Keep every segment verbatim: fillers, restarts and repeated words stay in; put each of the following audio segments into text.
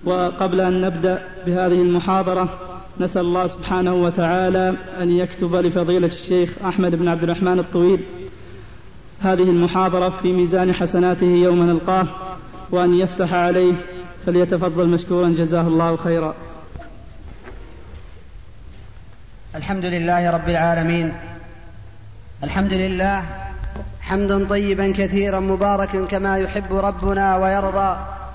وقبل أن نبدأ بهذه المحاضرة نسأل الله سبحانه وتعالى أن يكتب لفضيلة الشيخ أحمد بن عبد الرحمن الطويل هذه المحاضرة في ميزان حسناته يوم نلقاه، وأن يفتح عليه، فليتفضل مشكورا جزاه الله خيرا. الحمد لله رب العالمين، الحمد لله حمدا طيبا كثيرا مباركا كما يحب ربنا ويرضى.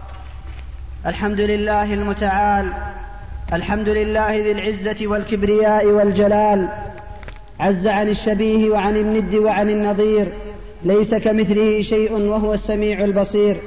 الحمد لله المتعال، الحمد لله ذي العزة والكبرياء والجلال، عز عن الشبيه وعن الند وعن النظير، ليس كمثله شيء وهو السميع البصير.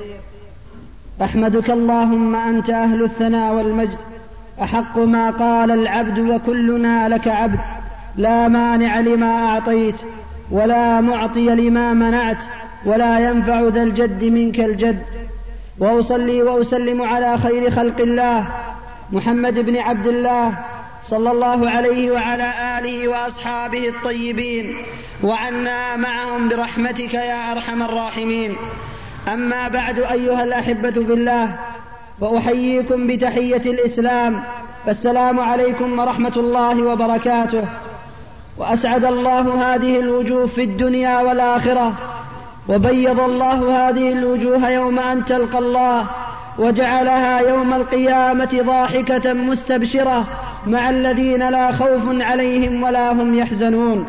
أحمدك اللهم أنت أهل الثناء والمجد، أحق ما قال العبد وكلنا لك عبد، لا مانع لما أعطيت ولا معطي لما منعت، ولا ينفع ذا الجد منك الجد. وأصلي وأسلم على خير خلق الله محمد بن عبد الله صلى الله عليه وعلى آله وأصحابه الطيبين، وعنا معهم برحمتك يا أرحم الراحمين. أما بعد، أيها الأحبة بالله، وأحييكم بتحية الإسلام، فالسلام عليكم ورحمة الله وبركاته. وأسعد الله هذه الوجوه في الدنيا والآخرة، وبيض الله هذه الوجوه يوم أن تلقى الله، وجعلها يوم القيامة ضاحكة مستبشرة مع الذين لا خوف عليهم ولا هم يحزنون.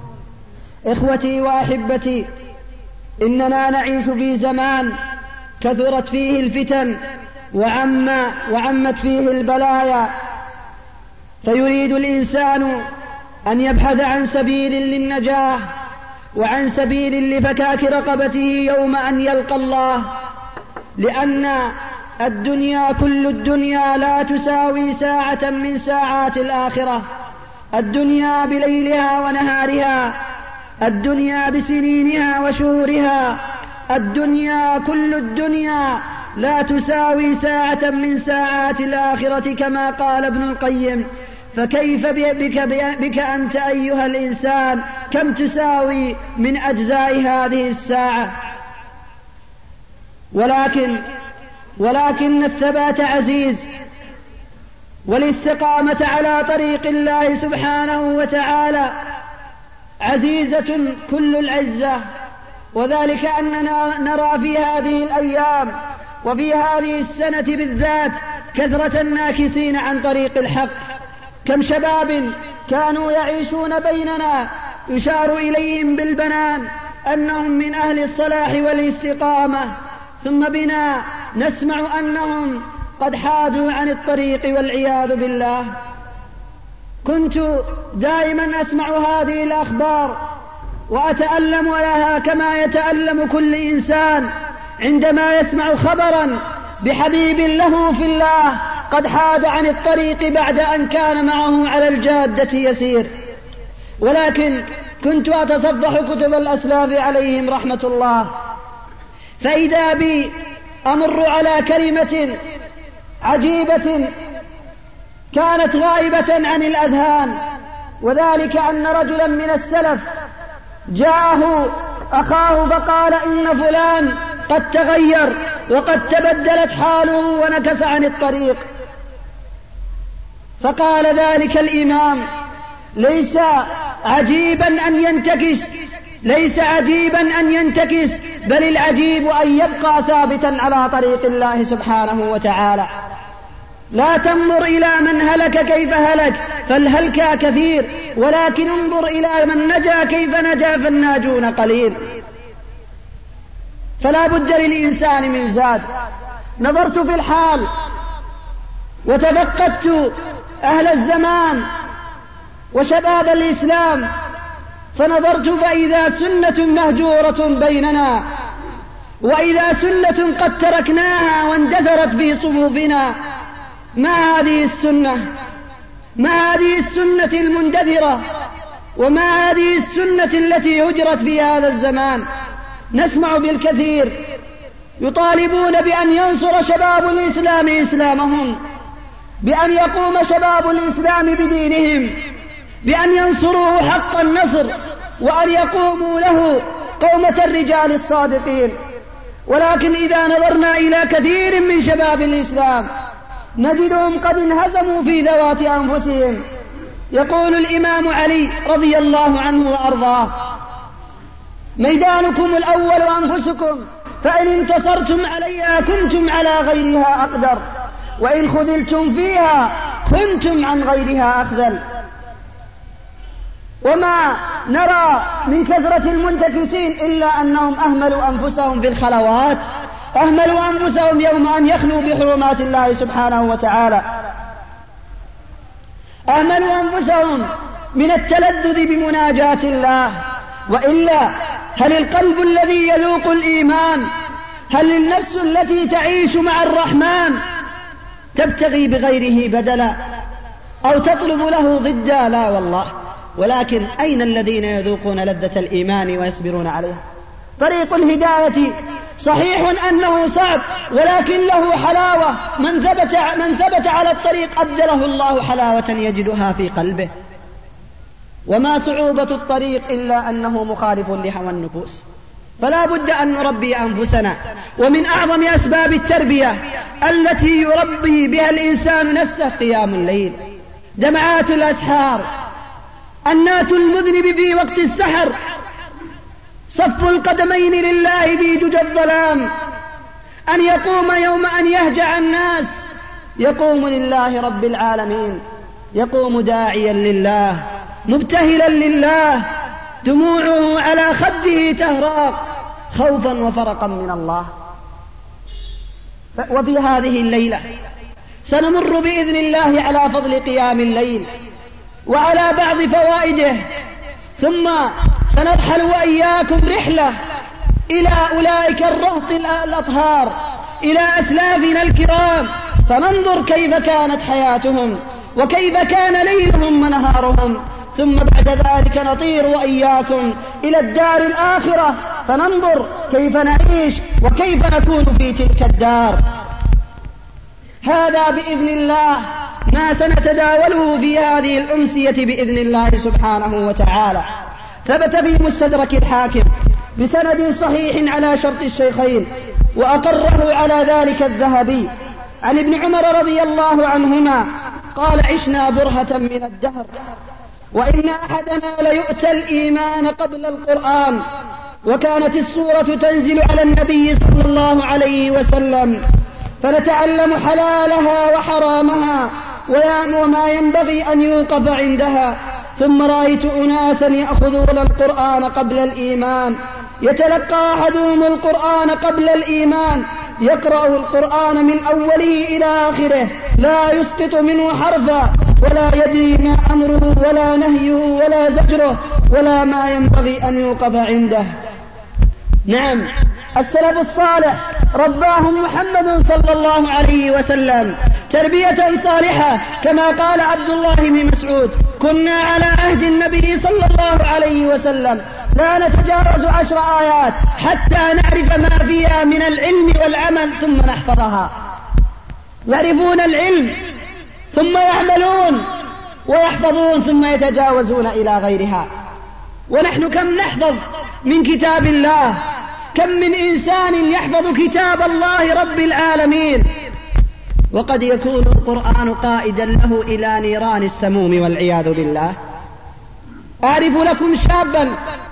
إخوتي وأحبتي، إننا نعيش في زمان كثرت فيه الفتن وعم وعمت فيه البلايا، فيريد الإنسان أن يبحث عن سبيل للنجاة وعن سبيل لفكاك رقبته يوم أن يلقى الله، لأن الدنيا كل الدنيا لا تساوي ساعة من ساعات الآخرة. الدنيا بليلها ونهارها، الدنيا بسنينها وشهورها، الدنيا كل الدنيا لا تساوي ساعة من ساعات الآخرة، كما قال ابن القيم: فكيف بك, بك أنت أيها الإنسان، كم تساوي من أجزاء هذه الساعة؟ ولكن ولكن الثبات عزيز، والاستقامة على طريق الله سبحانه وتعالى عزيزة كل العزة. وذلك أننا نرى في هذه الأيام وفي هذه السنة بالذات كثرة الناكسين عن طريق الحق. كم شباب كانوا يعيشون بيننا يشار إليهم بالبنان أنهم من أهل الصلاح والاستقامة، ثم بنا نسمع أنهم قد حادوا عن الطريق والعياذ بالله. كنت دائما أسمع هذه الأخبار وأتألم لها كما يتألم كل إنسان عندما يسمع خبرا بحبيب له في الله قد حاد عن الطريق بعد أن كان معه على الجادة يسير. ولكن كنت أتصفح كتب الأسلاف عليهم رحمة الله، فإذا بي أمر على كلمة عجيبة كانت غائبة عن الأذهان، وذلك أن رجلا من السلف جاءه أخاه فقال: إن فلان قد تغير وقد تبدلت حاله ونكس عن الطريق. فقال ذلك الإمام: ليس عجيبا أن ينتكس، ليس عجيبا أن ينتكس، بل العجيب أن يبقى ثابتا على طريق الله سبحانه وتعالى. لا تنظر إلى من هلك كيف هلك، فالهلك كثير، ولكن انظر إلى من نجا كيف نجا، فالناجون قليل. فلا بد للإنسان من زاد. نظرت في الحال وتفقدت أهل الزمان وشباب الإسلام، فنظرت فإذا سنة مهجورة بيننا، وإذا سنة قد تركناها واندثرت في صفوفنا. ما هذه السنة؟ ما هذه السنة المندثرة؟ وما هذه السنة التي هجرت في هذا الزمان؟ نسمع بالكثير يطالبون بأن ينصر شباب الإسلام إسلامهم، بأن يقوم شباب الإسلام بدينهم، بأن ينصروه حق النصر، وأن يقوموا له قومة الرجال الصادقين. ولكن إذا نظرنا إلى كثير من شباب الإسلام نجدهم قد انهزموا في ذوات أنفسهم. يقول الإمام علي رضي الله عنه وأرضاه: ميدانكم الأول أنفسكم، فإن انتصرتم عليها كنتم على غيرها أقدر، وإن خذلتم فيها كنتم عن غيرها أخذل. وما نرى من كثرة المنتكسين إلا أنهم أهملوا أنفسهم في الخلوات، أهملوا أنفسهم يوم أن يخلوا بحرمات الله سبحانه وتعالى، أهملوا أنفسهم من التلذذ بمناجاة الله. وإلا هل القلب الذي يذوق الإيمان، هل النفس التي تعيش مع الرحمن تبتغي بغيره بدلا أو تطلب له ضدا؟ لا والله. ولكن أين الذين يذوقون لذة الإيمان ويصبرون عليها؟ طريق الهداية صحيح أنه صعب، ولكن له حلاوة. من ثبت, من ثبت على الطريق أبدله الله حلاوة يجدها في قلبه. وما صعوبة الطريق إلا أنه مخالف لهوى النفوس. فلا بد أن نربي أنفسنا. ومن أعظم أسباب التربية التي يربي بها الإنسان نفسه قيام الليل، دمعات الأسحار، النات المذنب في وقت السحر، صف القدمين لله في دجى الظلام، أن يقوم يوم أن يهجع الناس، يقوم لله رب العالمين، يقوم داعيا لله مبتهلا لله، دموعه على خده تهراق خوفا وفرقا من الله. وفي هذه الليلة سنمر بإذن الله على فضل قيام الليل وعلى بعض فوائده، ثم سنرحل وإياكم رحلة إلى أولئك الرهط الأطهار، إلى أسلافنا الكرام، فننظر كيف كانت حياتهم وكيف كان ليلهم ونهارهم. ثم بعد ذلك نطير وإياكم إلى الدار الآخرة، فننظر كيف نعيش وكيف نكون في تلك الدار. هذا بإذن الله ما سنتداوله في هذه الأمسية بإذن الله سبحانه وتعالى. ثبت في مستدرك الحاكم بسند صحيح على شرط الشيخين، وأقره على ذلك الذهبي، عن ابن عمر رضي الله عنهما قال: عشنا برهة من الدهر وإن أحدنا ليؤتى الإيمان قبل القرآن، وكانت السورة تنزل على النبي صلى الله عليه وسلم، فنتعلم حلالها وحرامها وما ينبغي أن يوقف عندها. ثم رأيت أناسا يأخذون القرآن قبل الإيمان، يتلقى أحدهم القرآن قبل الإيمان، يقرأ القرآن من أوله إلى آخره، لا يسقط منه حرفا، ولا يدري ما أمره ولا نهيه ولا زجره ولا ما ينبغي أن يوقف عنده. نعم، السلف الصالح رباهم محمد صلى الله عليه وسلم تربية صالحة، كما قال عبد الله بن مسعود: كنا على عهد النبي صلى الله عليه وسلم لا نتجاوز عشر آيات حتى نعرف ما فيها من العلم والعمل ثم نحفظها. يعرفون العلم ثم يعملون ويحفظون ثم يتجاوزون إلى غيرها. ونحن كم نحفظ من كتاب الله، كم من إنسان يحفظ كتاب الله رب العالمين، وقد يكون القرآن قائدا له إلى نيران السموم والعياذ بالله. أعرف لكم شابا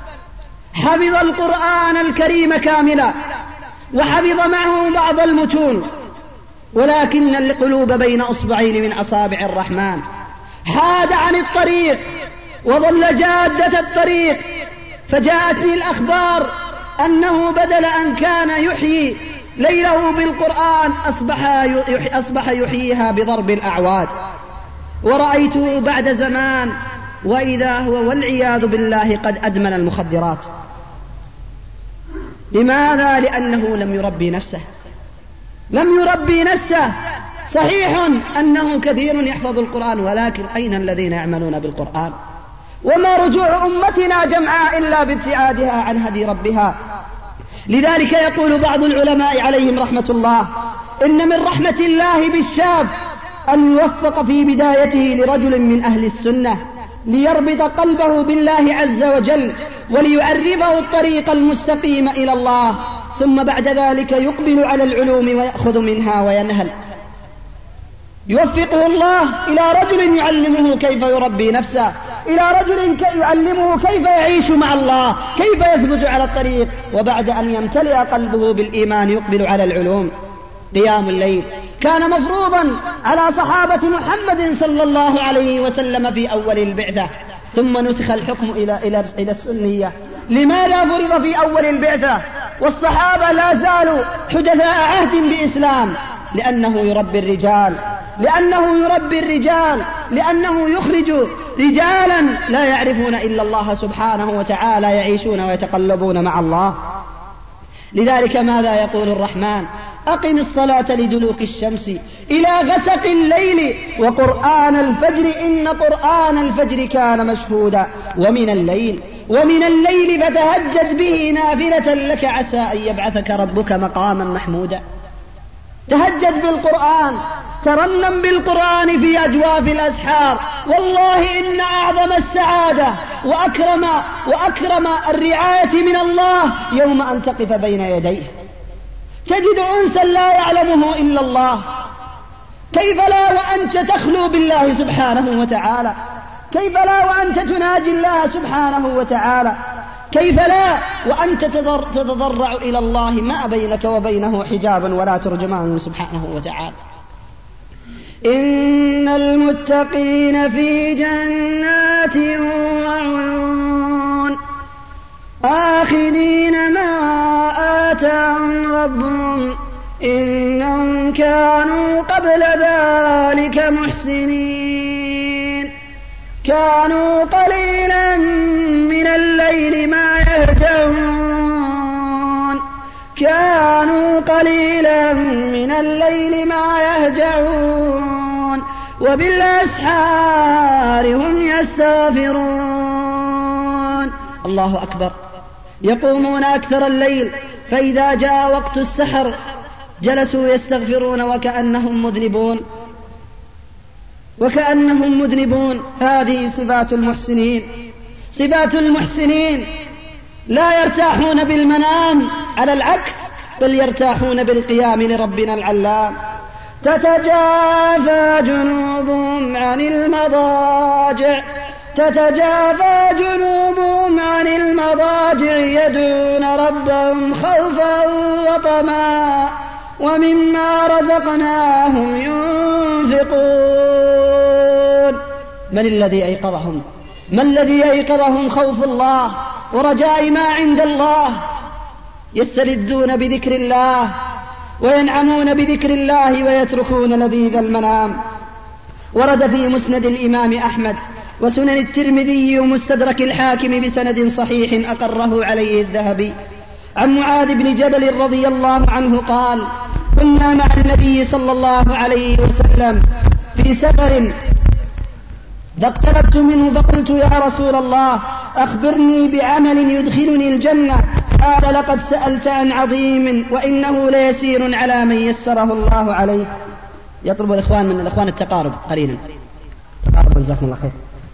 حفظ القرآن الكريم كاملا وحفظ معه بعض المتون، ولكن القلوب بين أصبعين من أصابع الرحمن، حاد عن الطريق وظل جادة الطريق. فجاءتني الأخبار أنه بدل أن كان يحيي ليله بالقرآن أصبح يحيي أصبح يحييها بضرب الأعواد. ورأيته بعد زمان وإذا هو والعياذ بالله قد أدمن المخدرات. لماذا؟ لأنه لم يربي نفسه، لم يربي نفسه. صحيح أنه كثير يحفظ القرآن، ولكن أين الذين يعملون بالقرآن؟ وما رجوع أمتنا جمعاء إلا بابتعادها عن هدي ربها. لذلك يقول بعض العلماء عليهم رحمة الله: إن من رحمة الله بالشاب أن يوفق في بدايته لرجل من أهل السنة ليربط قلبه بالله عز وجل وليعرفه الطريق المستقيم إلى الله، ثم بعد ذلك يقبل على العلوم ويأخذ منها وينهل. يوفقه الله إلى رجل يعلمه كيف يربي نفسه، إلى رجل يعلمه كيف يعيش مع الله، كيف يثبت على الطريق، وبعد أن يمتلئ قلبه بالإيمان يقبل على العلوم. قيام الليل كان مفروضا على صحابة محمد صلى الله عليه وسلم في أول البعثة، ثم نسخ الحكم إلى, إلى, إلى السنية. لماذا فرض في أول البعثة والصحابة لا زالوا حدثاء عهد بإسلام؟ لأنه يربي الرجال، لأنه يربي الرجال لأنه يخرج رجالا لا يعرفون إلا الله سبحانه وتعالى، يعيشون ويتقلبون مع الله. لذلك ماذا يقول الرحمن؟ أقم الصلاة لدلوك الشمس إلى غسق الليل وقرآن الفجر إن قرآن الفجر كان مشهودا ومن الليل ومن الليل فتهجد به نافلة لك عسى أن يبعثك ربك مقاما محمودا. تهجد بالقرآن، ترنم بالقرآن في أجواف الأسحار. والله إن أعظم السعادة وأكرم, وأكرم الرعاية من الله يوم أن تقف بين يديه تجد أنسا لا يعلمه إلا الله. كيف لا وأنت تخلو بالله سبحانه وتعالى؟ كيف لا وأنت تناجي الله سبحانه وتعالى؟ كيف لا وأنت تتضرع إلى الله ما بينك وبينه حجابا ولا ترجمان سبحانه وتعالى؟ إن المتقين في جنات وعيون آخذين ما آتاهم ربهم إنهم كانوا قبل ذلك محسنين. كانوا قليلا من الليل ما يهجعون كانوا قليلا من الليل ما يهجعون وبالأسحار هم يستغفرون. الله أكبر. يقومون أكثر الليل، فإذا جاء وقت السحر جلسوا يستغفرون وكأنهم مذنبون وكأنهم مذنبون. هذه صفات المحسنين. صفات المحسنين لا يرتاحون بالمنام، على العكس بل يرتاحون بالقيام لربنا العلام. تتجافى جنوبهم عن المضاجع تتجافى جنوبهم عن المضاجع يدعون ربهم خوفا وطمعا ومما رزقناهم ينفقون. من الذي أيقظهم؟ ما الذي أيقظهم؟ خوف الله ورجاء ما عند الله. يستلذون بذكر الله وينعمون بذكر الله ويتركون لذيذ المنام. ورد في مسند الإمام أحمد وسنن الترمذي ومستدرك الحاكم بسند صحيح أقره عليه الذهبي عن معاذ بن جبل رضي الله عنه قال: كنا مع النبي صلى الله عليه وسلم في سفر فاقتربت منه فقلت: يا رسول الله أخبرني بعمل يدخلني الجنة. قال: لقد سألت عن عظيم وإنه ليسير على من يسره الله عليه. يطلب الإخوان من الإخوان التقارب قليلا. تقارب جزاكم الله خير.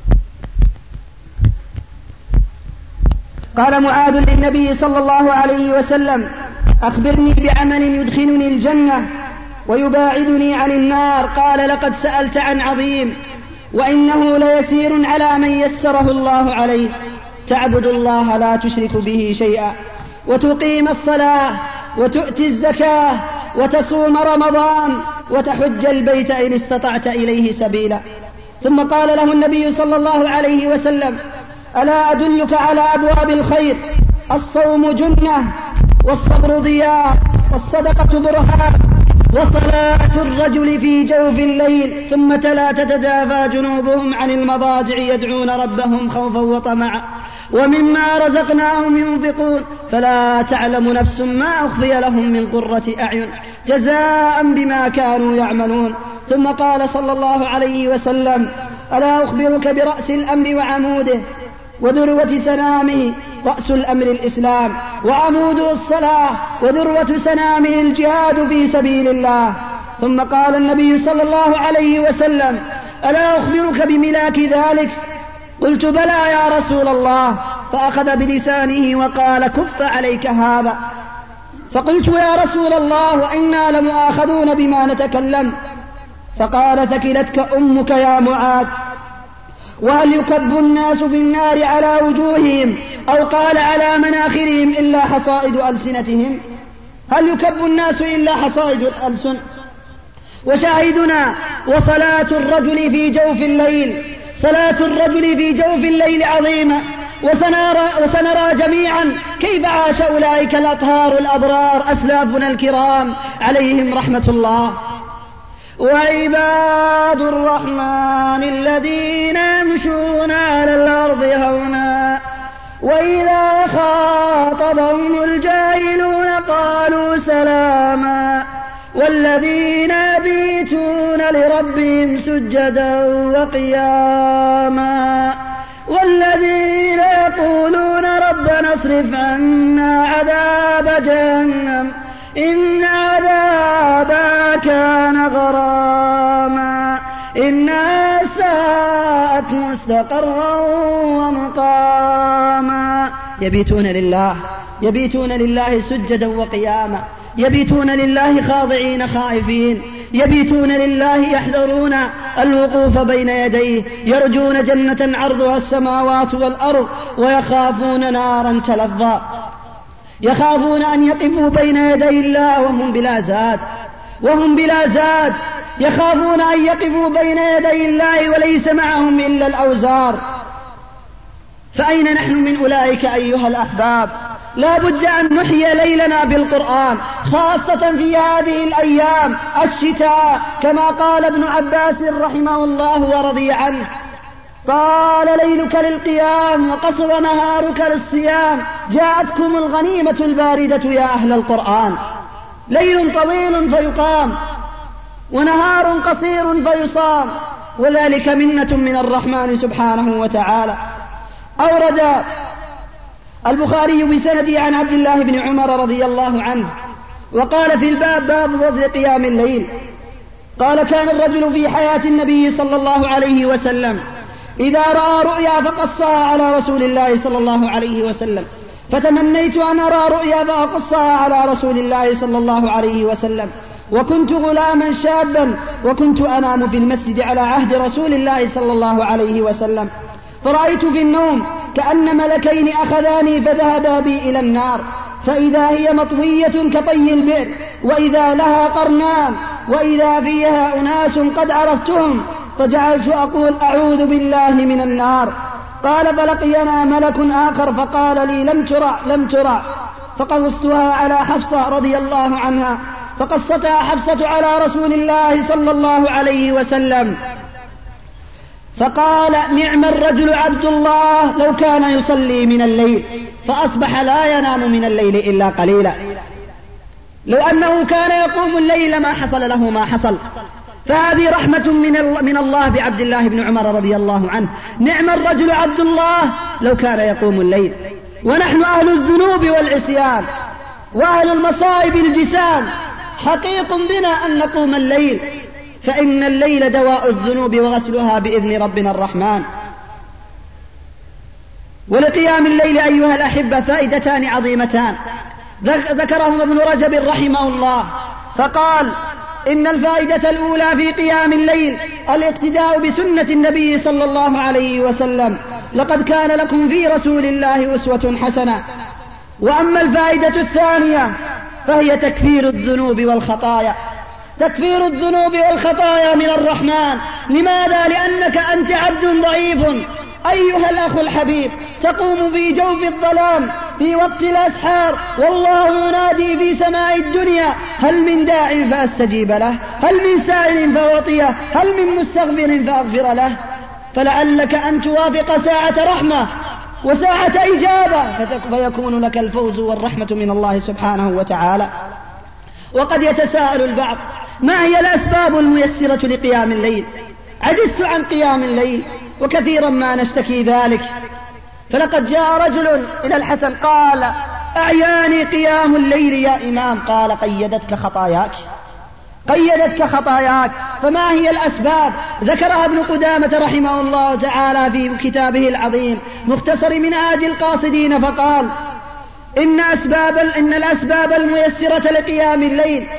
قال معاذ للنبي صلى الله عليه وسلم: أخبرني بعمل يدخلني الجنة ويباعدني عن النار. قال: لقد سألت عن عظيم وإنه ليسير على من يسره الله عليه. تعبد الله لا تشرك به شيئا وتقيم الصلاة وتؤتي الزكاة وتصوم رمضان وتحج البيت إن استطعت إليه سبيلا. ثم قال له النبي صلى الله عليه وسلم: ألا أدلك على أبواب الخير؟ الصوم جنة والصبر ضياء والصدقة برهان وصلاة الرجل في جوف الليل. ثم تلا: تتجافى جنوبهم عن المضاجع يدعون ربهم خوفا وطمعا ومما رزقناهم ينفقون. فلا تعلم نفس ما أخفي لهم من قرة أعين جزاء بما كانوا يعملون. ثم قال صلى الله عليه وسلم: ألا أخبرك برأس الأمر وعموده وذروة سنامه؟ رأس الأمر الإسلام وعموده الصلاة وذروة سنامه الجهاد في سبيل الله. ثم قال النبي صلى الله عليه وسلم: ألا أخبرك بملاك ذلك؟ قلت: بلى يا رسول الله. فأخذ بلسانه وقال: كف عليك هذا. فقلت: يا رسول الله وإنا لمؤاخذون بما نتكلم. فقال ثكلتك أمك يا معاذ. وهل يكب الناس في النار على وجوههم أو قال على مناخرهم إلا حصائد ألسنتهم؟ هل يكب الناس إلا حصائد الألسن؟ وشاهدنا وصلاة الرجل في جوف الليل، صلاة الرجل في جوف الليل عظيمة، وسنرى, وسنرى جميعا كيف عاش أولئك الأطهار الأبرار أسلافنا الكرام عليهم رحمة الله. وعباد الرحمن الذين يمشون على الأرض هونا وإذا خاطبهم الجاهلون قالوا سلاما والذين يبيتون لربهم سجدا وقياما والذين يقولون ربنا اصرف عنا عذاب جهنم إن عذابها كان غراما إنها ساءت مستقرا ومقاما. يبيتون لله يبيتون لله سجدا وقياما، يبيتون لله خاضعين خائفين، يبيتون لله يحذرون الوقوف بين يديه، يرجون جنة عرضها السماوات والأرض ويخافون نارا تلظى، يخافون أن يقفوا بين يدي الله وهم بلا زاد وهم بلا زاد يخافون أن يقفوا بين يدي الله وليس معهم إلا الأوزار. فأين نحن من أولئك أيها الأحباب؟ لا بد أن نحيي ليلنا بالقرآن، خاصة في هذه الأيام الشتاء، كما قال ابن عباس رحمه الله ورضي عنه: قال ليلك للقيام وقصر نهارك للصيام، جاءتكم الغنيمة الباردة يا أهل القرآن. ليل طويل فيقام ونهار قصير فيصام، وذلك منة من الرحمن سبحانه وتعالى. أورد البخاري بسنده عن عبد الله بن عمر رضي الله عنه وقال في الباب: باب فضل قيام الليل. قال: كان الرجل في حياة النبي صلى الله عليه وسلم إذا رأى رؤيا فقصها على رسول الله صلى الله عليه وسلم، فتمنيت أن أرى رؤيا فأقصها على رسول الله صلى الله عليه وسلم، وكنت غلاما شابا وكنت أنام في المسجد على عهد رسول الله صلى الله عليه وسلم، فرأيت في النوم كأن ملكين أخذاني فذهبا بي إلى النار، فإذا هي مطوية كطي البئر، وإذا لها قرنان، وإذا فيها أناس قد عرفتهم، فجعلت أقول: أعوذ بالله من النار. قال: فلقينا ملك آخر فقال لي: لم ترع لم ترع فقصتها على حفصة رضي الله عنها، فقصتها حفصة على رسول الله صلى الله عليه وسلم، فقال: نعم الرجل عبد الله لو كان يصلي من الليل فأصبح لا ينام من الليل إلا قليلا. لو أنه كان يقوم الليل ما حصل له ما حصل. فهذه رحمة من الله بعبد الله بن عمر رضي الله عنه. نعم الرجل عبد الله لو كان يقوم الليل. ونحن أهل الذنوب والعصيان وأهل المصائب الجسام، حقيق بنا أن نقوم الليل، فإن الليل دواء الذنوب وغسلها بإذن ربنا الرحمن. ولقيام الليل أيها الأحبة فائدتان عظيمتان ذكرهما ابن رجب رحمه الله، فقال: إن الفائدة الأولى في قيام الليل الاقتداء بسنة النبي صلى الله عليه وسلم، لقد كان لكم في رسول الله أسوة حسنة. وأما الفائدة الثانية فهي تكفير الذنوب والخطايا. تكفير الذنوب والخطايا من الرحمن. لماذا؟ لأنك أنت عبد ضعيف أيها الأخ الحبيب، تقوم في جوف الظلام في وقت الأسحار والله ينادي في سماء الدنيا: هل من داع فأستجيب له، هل من سائل فأعطيه، هل من مستغفر فأغفر له. فلعلك أن توافق ساعة رحمة وساعة إجابة فيكون لك الفوز والرحمة من الله سبحانه وتعالى. وقد يتساءل البعض: ما هي الأسباب الميسرة لقيام الليل؟ عجزت عن قيام الليل وكثيرا ما نشتكي ذلك. فلقد جاء رجل إلى الحسن قال: أعياني قيام الليل يا إمام. قال: قيدتك خطاياك قيدتك خطاياك. فما هي الأسباب؟ ذكرها ابن قدامة رحمه الله تعالى في كتابه العظيم مختصر منهاج القاصدين، فقال: إن أسباب إن الأسباب الميسرة لقيام الليل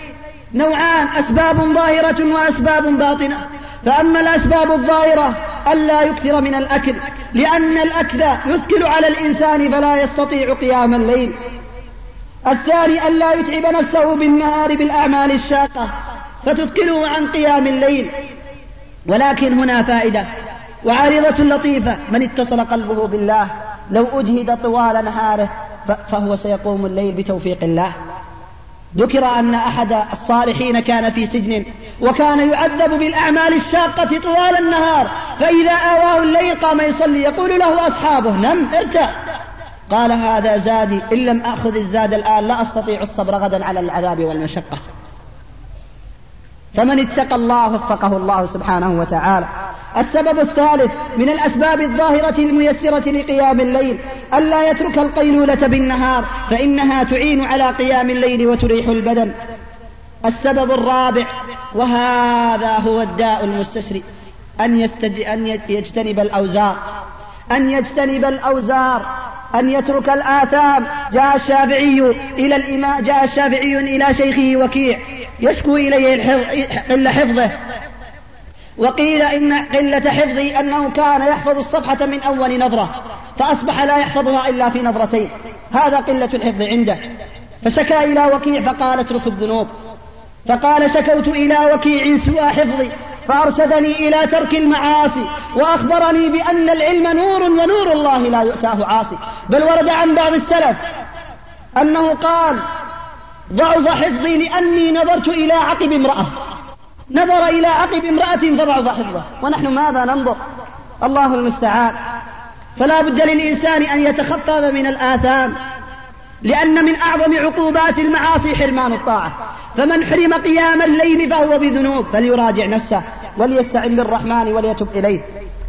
نوعان: أسباب ظاهرة وأسباب باطنة. فأما الأسباب الظاهرة ألا يكثر من الأكل، لأن الأكل يثقل على الإنسان فلا يستطيع قيام الليل. الثاني ألا يتعب نفسه بالنهار بالأعمال الشاقة فتثقله عن قيام الليل. ولكن هنا فائدة وعارضة لطيفة: من اتصل قلبه بالله لو أجهد طوال نهاره فهو سيقوم الليل بتوفيق الله. ذكر أن أحد الصالحين كان في سجن وكان يعذب بالأعمال الشاقة طوال النهار، فإذا آواه الليل قام يصلي، يقول له أصحابه: نم ارتاح. قال: هذا زادي، إن لم أخذ الزاد الآن لا أستطيع الصبر غدا على العذاب والمشقة. فمن اتقى الله وفقه الله سبحانه وتعالى. السبب الثالث من الأسباب الظاهرة الميسرة لقيام الليل ألا يترك القيلولة بالنهار، فإنها تعين على قيام الليل وتريح البدن. السبب الرابع، وهذا هو الداء المستشري، أن, يستج... أن يجتنب الأوزار أن يجتنب الأوزار أن يترك الآثام. جاء الشافعي إلى الإمام جاء الشافعي إلى شيخه وكيع يشكو إليه قلة حفظه، وقيل إن قلة حفظه أنه كان يحفظ الصفحة من أول نظرة فأصبح لا يحفظها إلا في نظرتين، هذا قلة الحفظ عنده. فشكى إلى وكيع فقال: اترك الذنوب. فقال: شكوت إلى وكيع سوء حفظي فأرشدني إلى ترك المعاصي، وأخبرني بأن العلم نور ونور الله لا يؤتاه عاصي. بل ورد عن بعض السلف أنه قال: ضعف حفظي لأني نظرت إلى عقب امرأة نظر إلى عقب امرأة فضعف حفظه. ونحن ماذا ننظر؟ الله المستعان. فلا بد للإنسان أن يتخفف من الآثام، لأن من أعظم عقوبات المعاصي حرمان الطاعة. فمن حرم قيام الليل فهو بذنوب، فليراجع نفسه وليستعن بالرحمن وليتب إليه.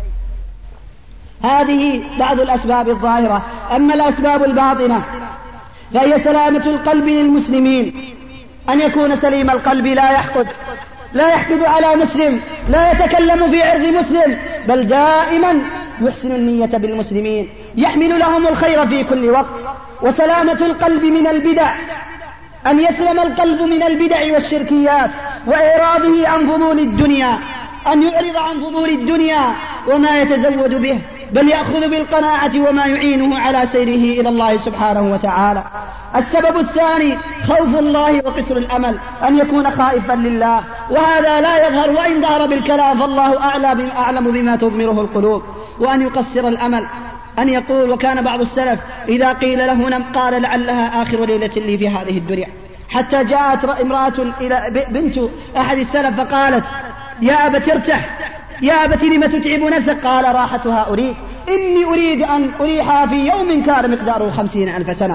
هذه بعض الأسباب الظاهرة. أما الأسباب الباطنة فهي سلامة القلب للمسلمين، أن يكون سليم القلب، لا يحقد لا يحقد على مسلم، لا يتكلم في عرض مسلم، بل دائما يحسن النية بالمسلمين، يحمل لهم الخير في كل وقت. وسلامة القلب من البدع، أن يسلم القلب من البدع والشركيات وإعراضه عن فضول الدنيا، أن يعرض عن فضول الدنيا وما يتزود به، بل يأخذ بالقناعة وما يعينه على سيره إلى الله سبحانه وتعالى. السبب الثاني خوف الله وقصر الأمل، أن يكون خائفا لله، وهذا لا يظهر، وإن ظهر بالكلام فالله أعلم بما تضمره القلوب. وأن يقصر الأمل، أن يقول: وكان بعض السلف إذا قيل له نم قال: لعلها آخر ليلة لي في هذه الدنيا. حتى جاءت امرأة إلى بنت أحد السلف فقالت: يا أبت ارتح، يا أبت لم تتعب نفسك؟ قال: راحتها أريد، إني أريد أن أريحها في يوم كان مقداره خمسين ألف سنة.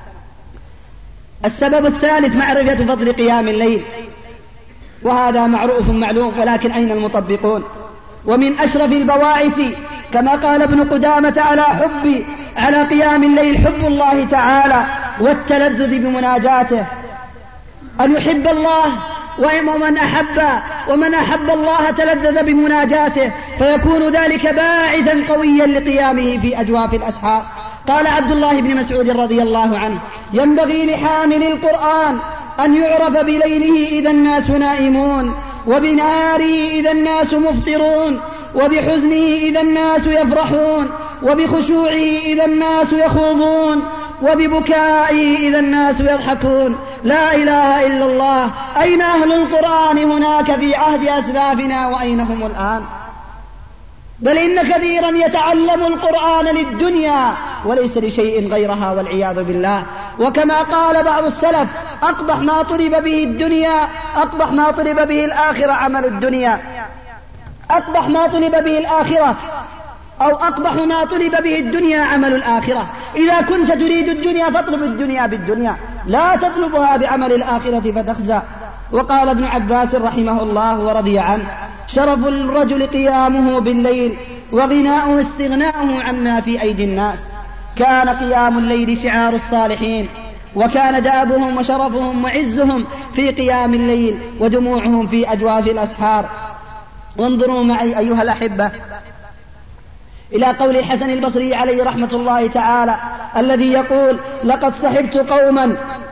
السبب الثالث معرفة فضل قيام الليل، وهذا معروف معلوم، ولكن أين المطبقون؟ ومن أشرف البواعث كما قال ابن قدامة على حب على قيام الليل حب الله تعالى والتلذذ بمناجاته، أن يحب الله، ومن أحب ومن أحب الله تلذذ بمناجاته، فيكون ذلك باعثا قويا لقيامه في أجواف الأسحار. قال عبد الله بن مسعود رضي الله عنه: ينبغي لحامل القرآن أن يعرف بليله إذا الناس نائمون، وبنهاره إذا الناس مفطرون، وبحزنه إذا الناس يفرحون، وبخشوعه إذا الناس يخوضون، وببكائه إذا الناس يضحكون. لا إله إلا الله. أين أهل القرآن هناك في عهد أسلافنا وأين هم الآن؟ بل إن كثيرا يتعلم القرآن للدنيا وليس لشيء غيرها والعياذ بالله. وكما قال بعض السلف: أقبح ما طلب به الدنيا أقبح ما طلب به الآخرة عمل الدنيا أقبح ما طلب به الآخرة أو أقبح ما طلب به الدنيا عمل الآخرة. إذا كنت تريد الدنيا فاطلب الدنيا بالدنيا، لا تطلبها بعمل الآخرة فتخزى. وقال ابن عباس رحمه الله ورضي عنه: شرف الرجل قيامه بالليل، وغناؤه استغناؤه عما في أيدي الناس. كان قيام الليل شعار الصالحين، وكان دابهم وشرفهم وعزهم في قيام الليل، ودموعهم في أجواف الأسحار. وانظروا معي أيها الأحبة إلى قول الحسن البصري عليه رحمة الله تعالى الذي يقول: لقد صحبت قوما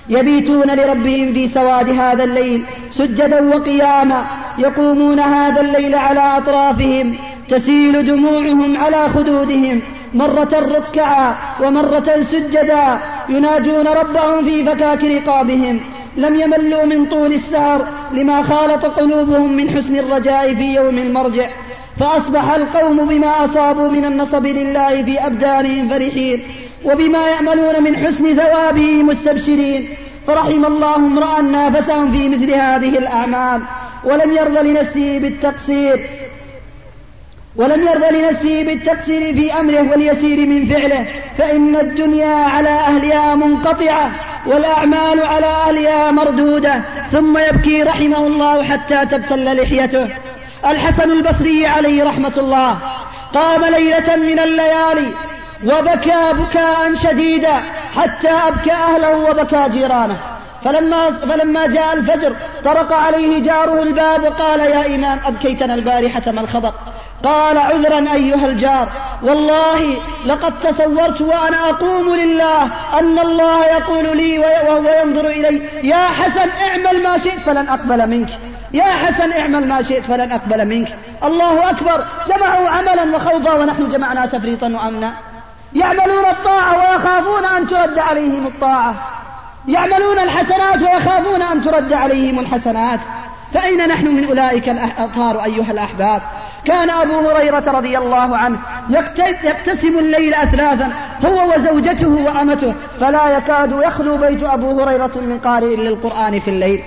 يبيتون لربهم في سواد هذا الليل سجدا وقياما، يقومون هذا الليل على أطرافهم، تسيل دموعهم على خدودهم، مرة ركعا ومرة سجدا، يناجون ربهم في فكاك رقابهم. لم يملوا من طول السهر لما خالط قلوبهم من حسن الرجاء في يوم المرجع، فأصبح القوم بما أصابوا من النصب لله في أبدانهم فرحين، وبما يأملون من حسن ثوابه مستبشرين. فرحم الله امرأ نافسهم في مثل هذه الأعمال ولم يرضى لنفسه بالتقصير ولم يرضى لنفسه بالتقصير في أمره واليسير من فعله، فإن الدنيا على أهلها منقطعة والأعمال على أهلها مردودة. ثم يبكي رحمه الله حتى تبتل لحيته. الحسن البصري عليه رحمة الله قام ليلة من الليالي وبكى بكاء شديدا حتى أبكى أهله وبكى جيرانه، فلما, فلما جاء الفجر طرق عليه جاره الباب وقال: يا إمام أبكيتنا البارحة، ما الخبر؟ قال: عذرا أيها الجار، والله لقد تصورت وأنا أقوم لله أن الله يقول لي وهو ينظر إلي: يا حسن اعمل ما شئت فلن أقبل منك، يا حسن اعمل ما شئت فلن أقبل منك. الله أكبر، جمعوا عملا وخوضا ونحن جمعنا تفريطا وأمنا. يعملون الطاعة ويخافون أن ترد عليهم الطاعة، يعملون الحسنات ويخافون أن ترد عليهم الحسنات. فأين نحن من أولئك الأطهار أيها الأحباب؟ كان أبو هريرة رضي الله عنه يقتسم الليل أثلاثا هو وزوجته وأمته، فلا يكاد يخلو بيت أبو هريرة من قارئ للقرآن في الليل.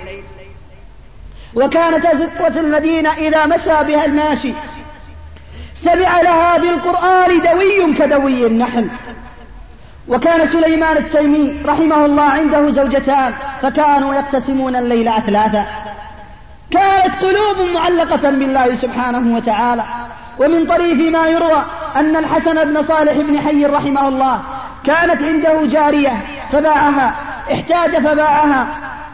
وكانت أزقة في المدينة إذا مشى بها الماشي سمع لها بالقرآن دوي كدوي النحل. وكان سليمان التيمي رحمه الله عنده زوجتان فكانوا يقتسمون الليل أثلاثا. كانت قلوب معلقة بالله سبحانه وتعالى. ومن طريف ما يروى أن الحسن بن صالح بن حي رحمه الله كانت عنده جارية فباعها، احتاج فباعها،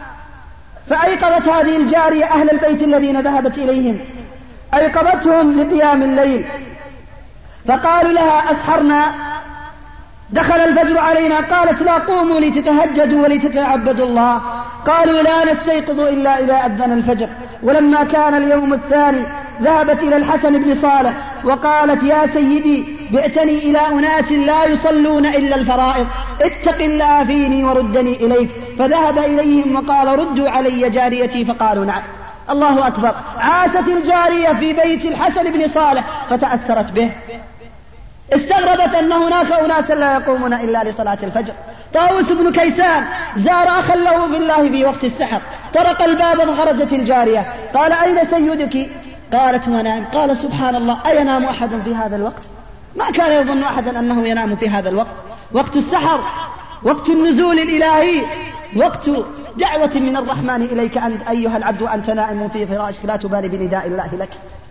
فأيقظت هذه الجارية أهل البيت الذين ذهبت إليهم، أيقظتهم لقيام الليل، فقالوا لها: أسحرنا، دخل الفجر علينا. قالت: لا، قوموا لتتهجدوا ولتتعبدوا الله. قالوا: لا نستيقظ إلا إذا أذن الفجر. ولما كان اليوم الثاني ذهبت إلى الحسن بن صالح وقالت: يا سيدي، بعتني إلى أناس لا يصلون إلا الفرائض، اتق الله فيني وردني إليك. فذهب إليهم وقال: ردوا علي جاريتي. فقالوا: نعم. الله أكبر، عاشت الجارية في بيت الحسن بن صالح فتأثرت به، استغربت أن هناك أناسا لا يقومون إلا لصلاة الفجر. طاووس بن كيسان زار أخا له في الله في وقت السحر، طرق الباب فخرجت الجارية، قال: أين سيدك؟ قالت: هو نائم. قال: سبحان الله، أينام أحد في هذا الوقت؟ ما كان يظن أحدا أنه ينام في هذا الوقت، وقت السحر، وقت النزول الإلهي، وقت دعوة من الرحمن إليك أنت أيها العبد وأنت نائم في فراشك لا تبالي بنداء الله لك.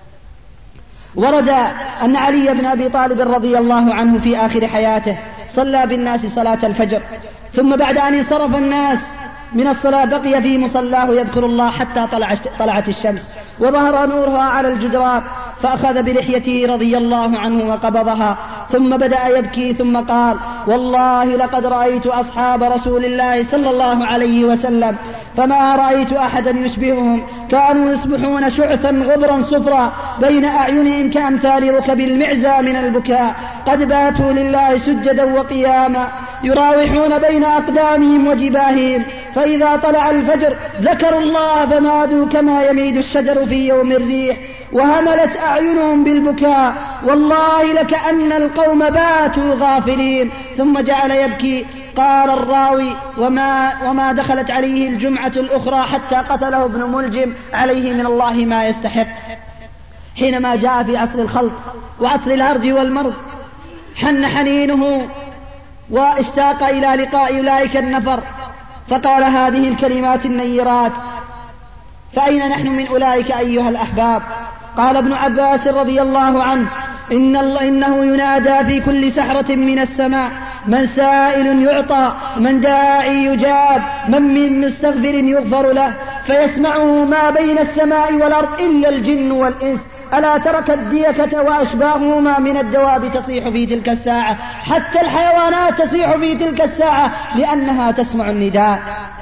ورد أن علي بن أبي طالب رضي الله عنه في آخر حياته صلى بالناس صلاة الفجر، ثم بعد أن انصرف الناس من الصلاة بقي في مصلاه يذكر الله حتى طلعت الشمس وظهر نورها على الجدران، فأخذ بلحيته رضي الله عنه وقبضها، ثم بدأ يبكي ثم قال: والله لقد رأيت أصحاب رسول الله صلى الله عليه وسلم فما رأيت أحدا يشبههم، كانوا يصبحون شعثا غبرا صفرا بين أعينهم كأمثال ركب المعزى من البكاء، قد باتوا لله سجدا وقياما، يراوحون بين أقدامهم وجباههم، فإذا طلع الفجر ذكروا الله فمادوا كما يميد الشجر في يوم الريح، وهملت أعينهم بالبكاء، والله لكأن القوم باتوا غافلين. ثم جعل يبكي. قال الراوي: وما, وما دخلت عليه الجمعة الأخرى حتى قتله ابن ملجم عليه من الله ما يستحق. حينما جاء في عصر الخلط وعصر الهرج والمرض حن حنينه واشتاق إلى لقاء أولئك النفر، فقال هذه الكلمات النيرات. فأين نحن من أولئك أيها الأحباب؟ قال ابن عباس رضي الله عنه: إن الله إنه ينادى في كل سحرة من السماء: من سائل يعطى، من داعي يجاب، من من مستغفر يغفر له، فيسمعه ما بين السماء والأرض إلا الجن والإنس. ألا ترك الديكة وأشباههما من الدواب تصيح في تلك الساعة، حتى الحيوانات تصيح في تلك الساعة لأنها تسمع النداء.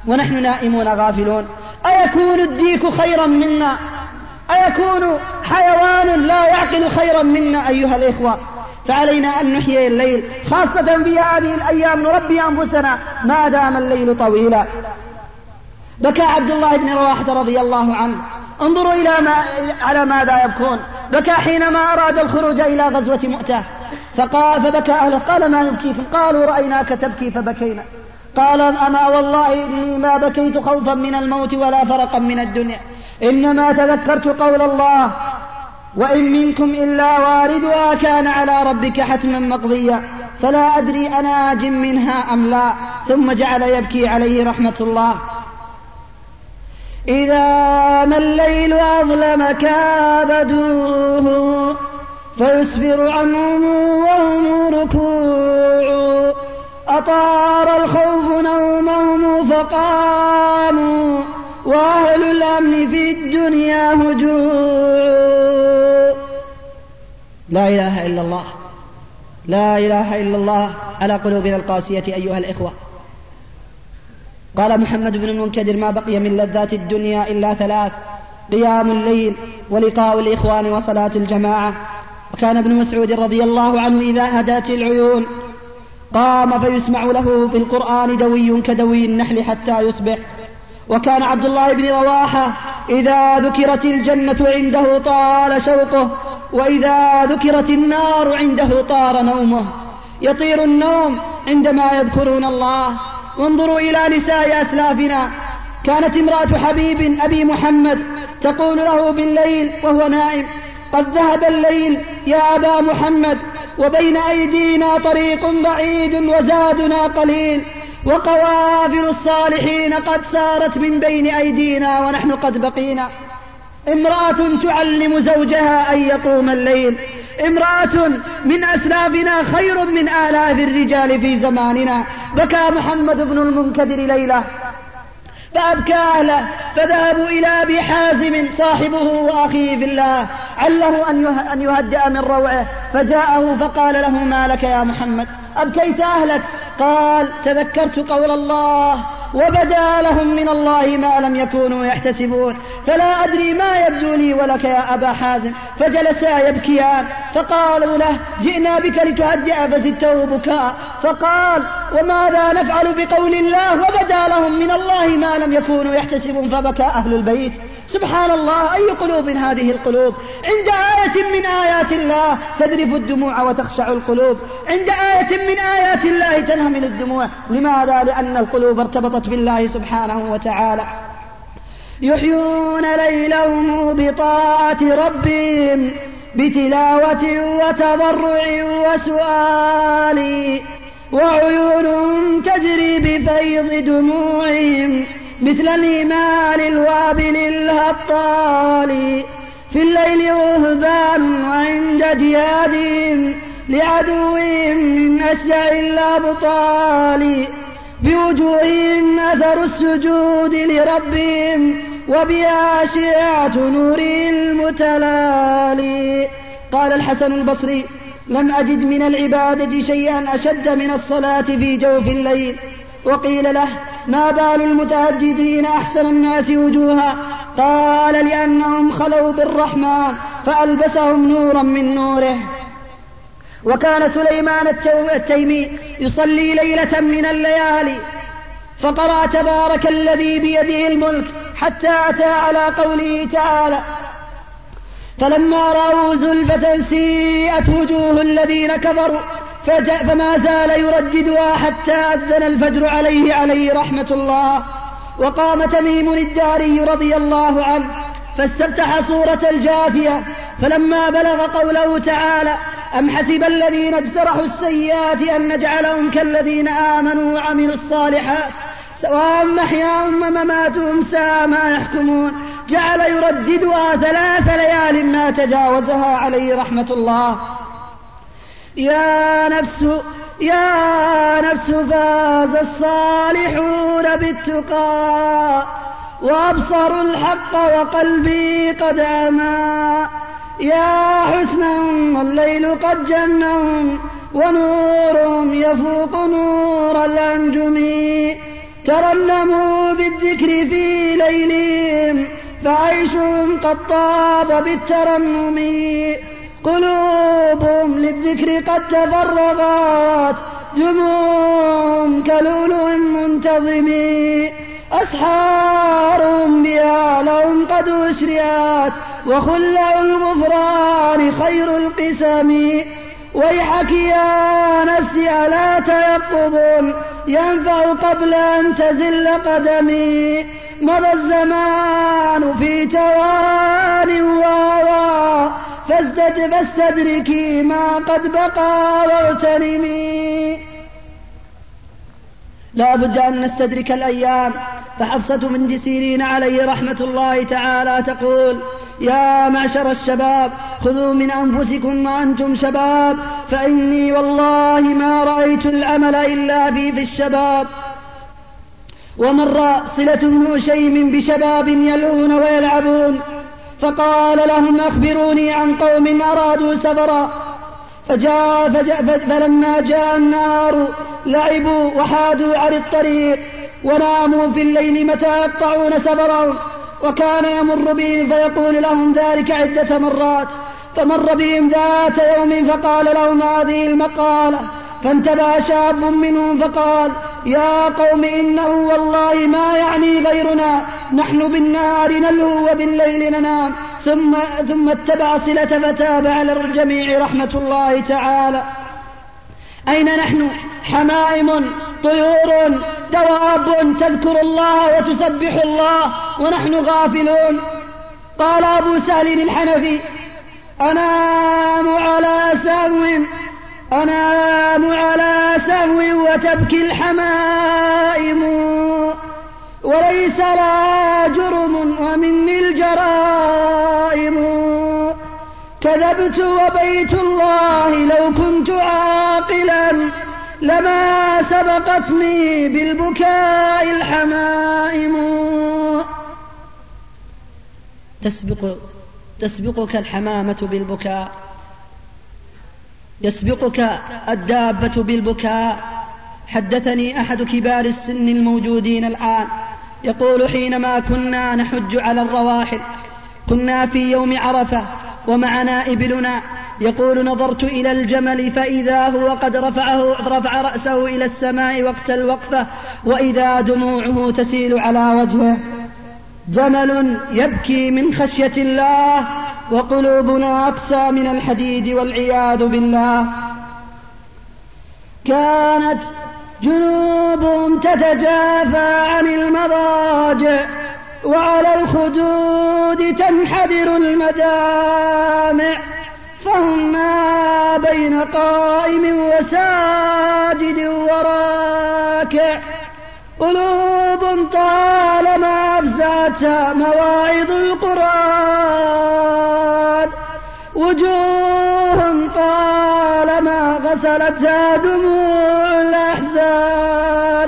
ونحن نائمون غافلون؟ أيكون الديك خيرا منا؟ أيكون حيوان لا يعقل خيرا منا أيها الإخوة؟ فعلينا أن نحيي الليل، خاصة في هذه الأيام نربي أنفسنا ما دام الليل طويلا. بكى عبد الله بن رواحة رضي الله عنه، انظروا إلى ما على ماذا يبكون. بكى حينما أراد الخروج إلى غزوة مؤتة، فقال فبكى أهله. قال ما يبكيكم؟ قالوا رأيناك تبكي فبكينا. قال أما والله إني ما بكيت خوفا من الموت ولا فرقا من الدنيا، إنما تذكرت قول الله وإن منكم إلا واردها كان على ربك حتما مقضيا فلا أدري أناج منها أم لا. ثم جعل يبكي عليه رحمة الله. إذا ما الليل أظلم كابدوه فيسفر عنهم وهم ركوع، أطار الخوف نومهم فقاموا وأهل الأمن في الدنيا هجوع. لا إله إلا الله، لا إله إلا الله على قلوبنا القاسية أيها الإخوة. قال محمد بن المنكدر ما بقي من لذات الدنيا إلا ثلاث: قيام الليل ولقاء الإخوان وصلاة الجماعة. وكان ابن مسعود رضي الله عنه إذا هدات العيون قام فيسمع له في القرآن دوي كدوي النحل حتى يصبح. وكان عبد الله بن رواحة إذا ذكرت الجنة عنده طال شوقه، وإذا ذكرت النار عنده طار نومه. يطير النوم عندما يذكرون الله. وانظروا إلى نساء أسلافنا. كانت امرأة حبيب أبي محمد تقول له بالليل وهو نائم: قد ذهب الليل يا أبا محمد، وبين أيدينا طريق بعيد وزادنا قليل، وقوافل الصالحين قد سارت من بين أيدينا ونحن قد بقينا. امرأة تعلم زوجها أن يقوم الليل، امرأة من أسلافنا خير من آلاف الرجال في زماننا. بكى محمد بن المنكدر ليلة فأبكى أهله، فذهبوا إلى أبي حازم صاحبه وأخيه في الله عله أن يهدأ من روعه، فجاءه فقال له: ما لك يا محمد؟ أبكيت أهلك؟ قال: تذكرت قول الله وبدا لهم من الله ما لم يكونوا يحتسبون، فلا أدري ما يبدو لي ولك يا أبا حازم. فجلسا يبكيان، فقالوا له: جئنا بك لتهدئ، فزدته بكاء. فقال: وماذا نفعل بقول الله وبدا لهم من الله ما لم يكونوا يحتسبون؟ فبكى أهل البيت. سبحان الله، أي قلوب هذه القلوب! عند آية من آيات الله تذرف الدموع وتخشع القلوب، عند آية من آيات الله تنهمل الدموع. لماذا؟ لأن القلوب ارتبطت بالله سبحانه وتعالى. يحيون ليلهم بطاعة ربهم بتلاوة وتضرع وسؤال، وعيونهم تجري بفيض دموعهم مثل الإمال الوابل الهطال. في الليل رهبان وعند جهادهم لعدوهم من أشجع الأبطال، بوجوههم أثر السجود لربهم وبها شيعة نور المتلالي. قال الحسن البصري: لم أجد من العبادة شيئا أشد من الصلاة في جوف الليل. وقيل له: ما بال المتهجدين أحسن الناس وجوها؟ قال: لأنهم خلوا بالرحمن فألبسهم نورا من نوره. وكان سليمان التيمي يصلي ليلة من الليالي فقرأ تبارك الذي بيده الملك حتى أتى على قوله تعالى: فلما رأوا زلفة سيئت وجوه الذين كفروا فما زال يرددها حتى أذن الفجر عليه عليه رحمة الله. وقام تميم الداري رضي الله عنه فاستفتح سورة الجاثية، فلما بلغ قوله تعالى: أم حسب الذين اجترحوا السيئات أن نجعلهم كالذين آمنوا وعملوا الصالحات سواء محياهم ومماتهم ساء ما يحكمون، جعل يرددها ثلاث ليال ما تجاوزها عليه رحمة الله. يا نفس يا نفس فاز الصالحون بالتقى وأبصروا الحق وقلبي قد عمى، يا حسنهم والليل قد جنهم ونورهم يفوق نور الأنجم، ترنموا بالذكر في ليلهم فعيشهم قد طاب بالترنم قلوبهم للذكر قد تفرغت جموعهم كلؤلؤ منتظم أسحارهم بها لهم قد أشريات وخلع الغفران خير القسم ويحك يا نفسي ألا تيقظ ينفع قبل أن تزل قدمي مضى الزمان في توان واوا فازدد فاستدركي ما قد بقى واغتنمي. لا بد أن نستدرك الأيام. فحفصة بنت سيرين عليه رحمة الله تعالى تقول يا معشر الشباب خذوا من أنفسكم وأنتم شباب فإني والله ما رأيت العمل إلا في في الشباب. ومر صلة بن هشيم بشباب يلعون ويلعبون فقال لهم أخبروني عن قوم أرادوا سفرا فجاء فجاء فلما جاء النار لعبوا وحادوا عن الطريق وناموا في الليل متى يقطعون سفرهم وكان يمر بهم فيقول لهم ذلك عدة مرات. فمر بهم ذات يوم فقال لهم هذه المقالة فانتبه شاب منهم فقال يا قوم إنه والله ما يعني غيرنا نحن بالنهار نلهو وبالليل ننام. ثم, ثم اتبع صلة فتاب على الجميع رحمة الله تعالى. أين نحن؟ حمائم طيور دواب تذكر الله وتسبح الله ونحن غافلون. قال أبو سهل الحنفي أنام على سهو أنام على سهو وتبكي الحمائم وليس لا جرم ومني الجرائم كذبت وبيت الله لو كنت عاقلا لما سبقتني بالبكاء الحمائم. تسبق تسبقك الحمامة بالبكاء يسبقك الدابة بالبكاء. حدثني أحد كبار السن الموجودين الآن يقول حينما كنا نحج على الرواحل كنا في يوم عرفة ومعنا إبلنا يقول نظرت إلى الجمل فإذا هو قد رفعه رفع رأسه إلى السماء وقت الوقفة وإذا دموعه تسيل على وجهه. جمل يبكي من خشية الله وقلوبنا أقسى من الحديد والعياذ بالله. كانت جنوبهم تتجافى عن المضاجع وعلى الخدود تنحدر المدامع فهم ما بين قائم وساجد وراكع. قلوب طالما أفزعتها مواعظ القرآن وجوه طالما غسلتها دموع الأحزان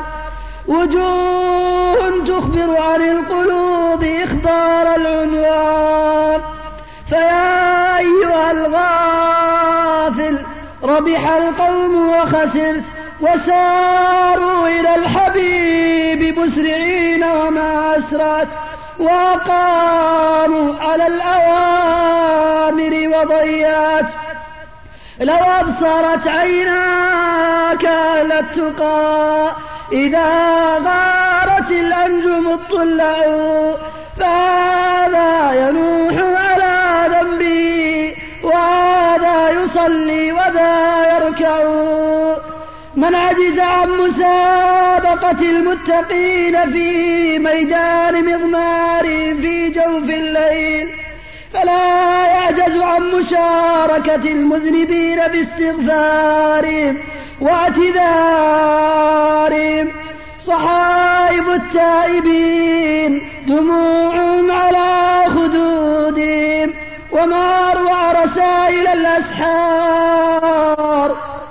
وجوه تخبر عن القلوب إخبار العنوان. فيا أيها الغافل ربح القوم وخسرت وساروا إلى الحبيب مسرعين وما أسرت وقاموا على الأوامر وضيات. لو أبصرت عيناك أهل التقى إذا غارت الأنجم الطلع فهذا ينوح على ذنبي وهذا يصلي وذا يركع. من عجز عن مسابقة المتقين في ميدان مضمار في جوف الليل فلا يعجز عن مشاركة المذنبين باستغفارهم واعتذارهم. صحائب التائبين دموعهم على خدودهم وما أروع رسائل الأسحار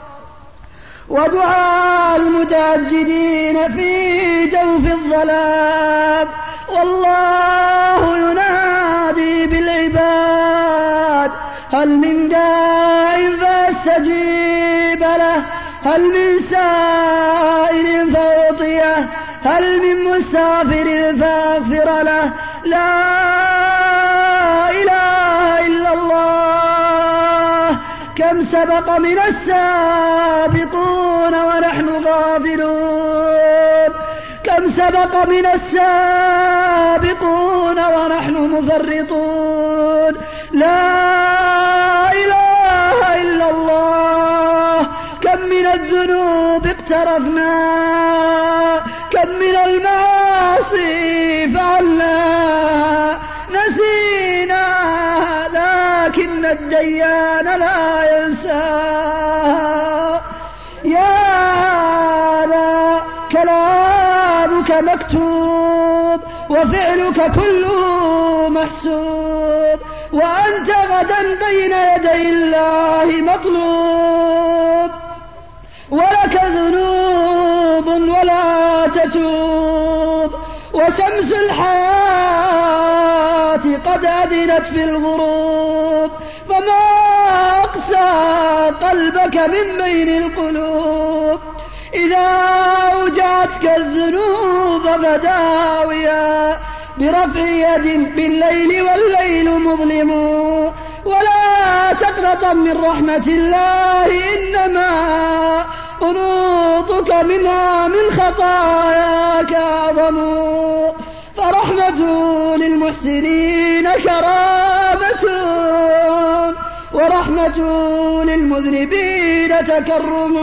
ودعاء المتهجدين في جوف الظلام. والله ينادي بالعباد هل من داع فاستجيب له هل من سائل فأعطيه هل من مسافر فاغفر له. لا إله إلا الله. كم سبق من السابقون ونحن غافلون، كم سبق من السابقون ونحن مفرطون. لا إله إلا الله. كم من الذنوب اقترفنا، كم من المعاصي فعلنا نسينا، لكن الديان لا ينسى. يا هذا كلامك مكتوب وفعلك كله محسوب، وأنت غدا بين يدي الله مطلوب، ولك ذنوب ولا تتوب، وشمس الحياة قد أذنت في الغروب، فما أقسى قلبك من بين القلوب. إذا أوجعتك الذنوب فداويا برفع يد بالليل والليل مظلم، ولا تقنطا من رحمة الله، إنما قنوطك منها من خطاياك أعظم. فرحمة للمحسنين كرامة، ورحمة للمذنبين تكرم.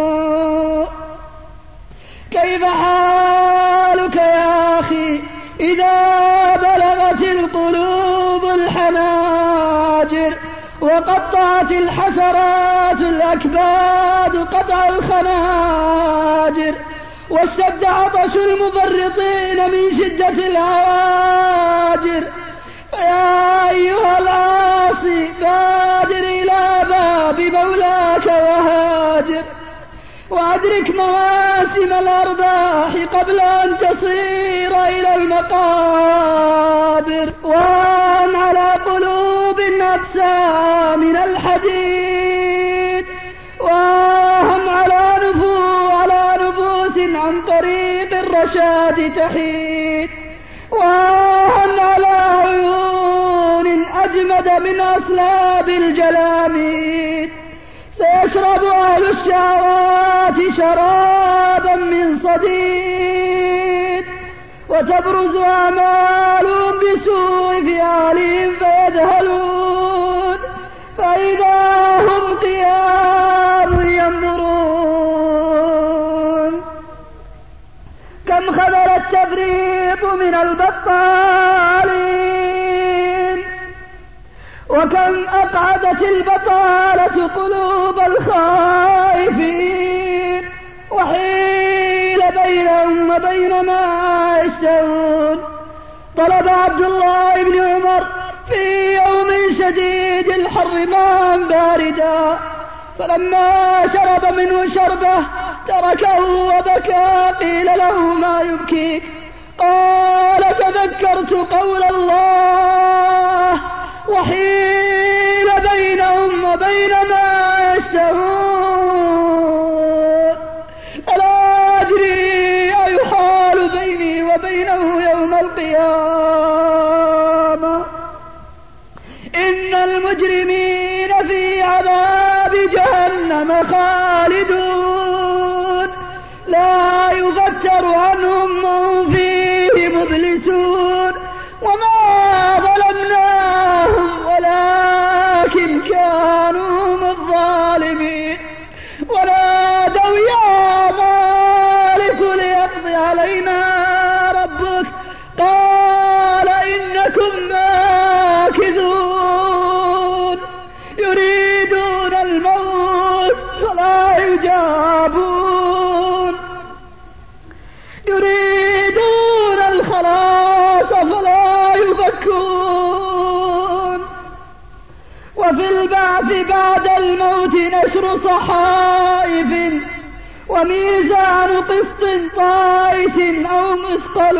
كيف حالك يا أخي إذا بلغت القلوب الحناجر، وقطعت الحسرات الأكباد قطع الخناجر، واشتد عطش المفرطين من شدة الهواجر. فيا أيها العاصي بادر إلى باب مولاك وهاجر، وأدرك مواسم الأرباح قبل أن تصير إلى المقابر. وأن على قلوب أقسى من الحديد، وأن على نفوس على نفوس عن طريق الرشاد تحيد، وأن على عيون أجمد من أصلاب الجلاميد. سيشرب أهل الشهوات شرابا من صديد، وتبرز أعمالهم بسوء فعالهم فيذهلون، فإذا هم قيام ينظرون. كم خذل التفريط من البطالين، وكم أقعدت البطالة قلوب الخائفين، وحيل بينهم وبين ما يشتهون. طلب عبد الله بن عمر في يوم شديد الحر ماء باردا، فلما شرب منه شربه تركه وبكى. قيل له ما يبكيك؟ قال تذكرت قول الله وحيل بينهم وبين ما يشتهون، ألا أدري أيحال بيني وبينه يوم القيامة. إن المجرمين في عذاب جهنم خالدون، لا يفتر عنهم وهم فيه مبلسون. وما ظلمناهم ولكن كانوا هم الظالمين. ونادوا يا مالك ليقضي علينا ربك، قال إنكم ماكثون. يريدون الموت فلا يجابون، يريدون الخلاص فلا يفكون. وفي البعث بعد الموت نشر صحائف، وميزان قسط طائس أو مثقل،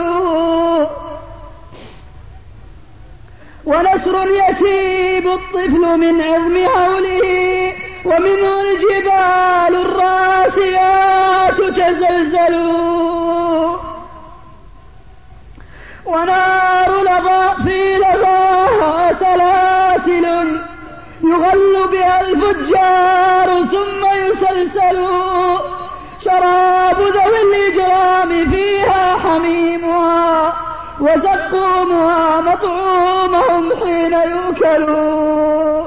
ونشر يسيب الطفل من عظم هوله، ومنه الجبال الراسيات تزلزل. ونار لظى في لظاها سلاسل يغل بها الفجار ثم يسلسل شراب ذوي الإجرام فيها حميمها وزقومها مطعومهم حين يؤكلوا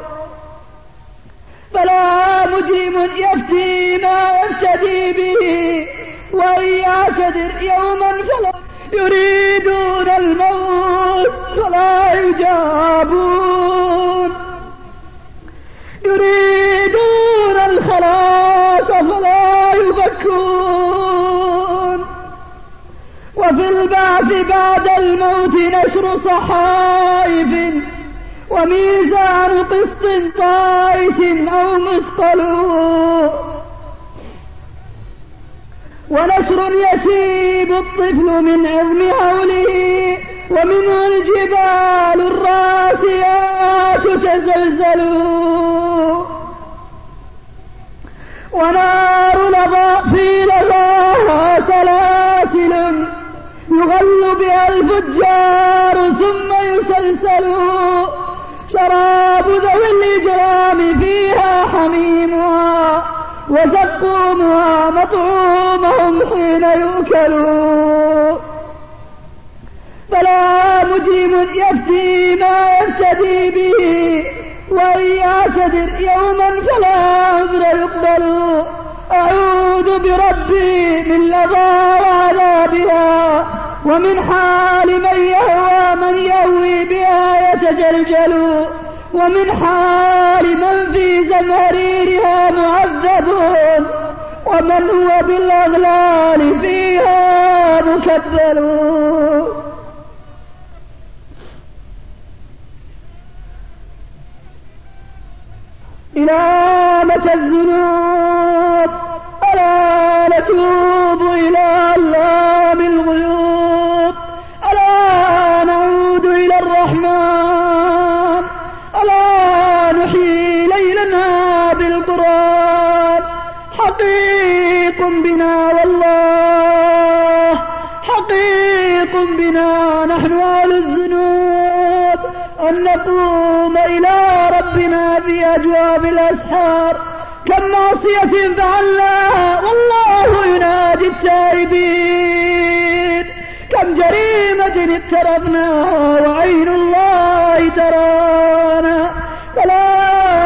فلا مجرم يفتي ما يفتدي به وإن يعتذر يوما فلا يريدون الموت فلا يجابون يريدون الخلاص فلا يبكون وفي البعث بعد الموت نشر صحائف وميزان قسط طائش أو مثقل ونشر يسيب الطفل من عظم هوله ومنه الجبال الراسيات تزلزل ونار لظى في لظاها سلاسل يغل بها الفجار ثم يسلسل شراب ذوي الإجرام فيها حميمها وزقومها مطعومهم حين يؤكلوا فلا مجرم يفتي ما يفتدي به وإن يعتذر يوما فلا عذر يقبل أعوذ بربي من لظى وعذابها ومن حال من يهوى من يهوي بها يتجلجل ومن حال من في زمهريرها معذب ومن هو بالأغلال فيها مكبل إلى متى الذنوب ألا نتوب إلى علام الغيوب ألا نعود إلى الرحمن ألا نحيي ليلنا بالقرآن حقيق بنا والله حقيق بنا نحن أهل الذنوب أن نقوم إلى ربنا في أجواب الأسحار كم معصية فعلناها والله ينادي التائبين كم جريمة اقترفناها وعين الله ترانا فلا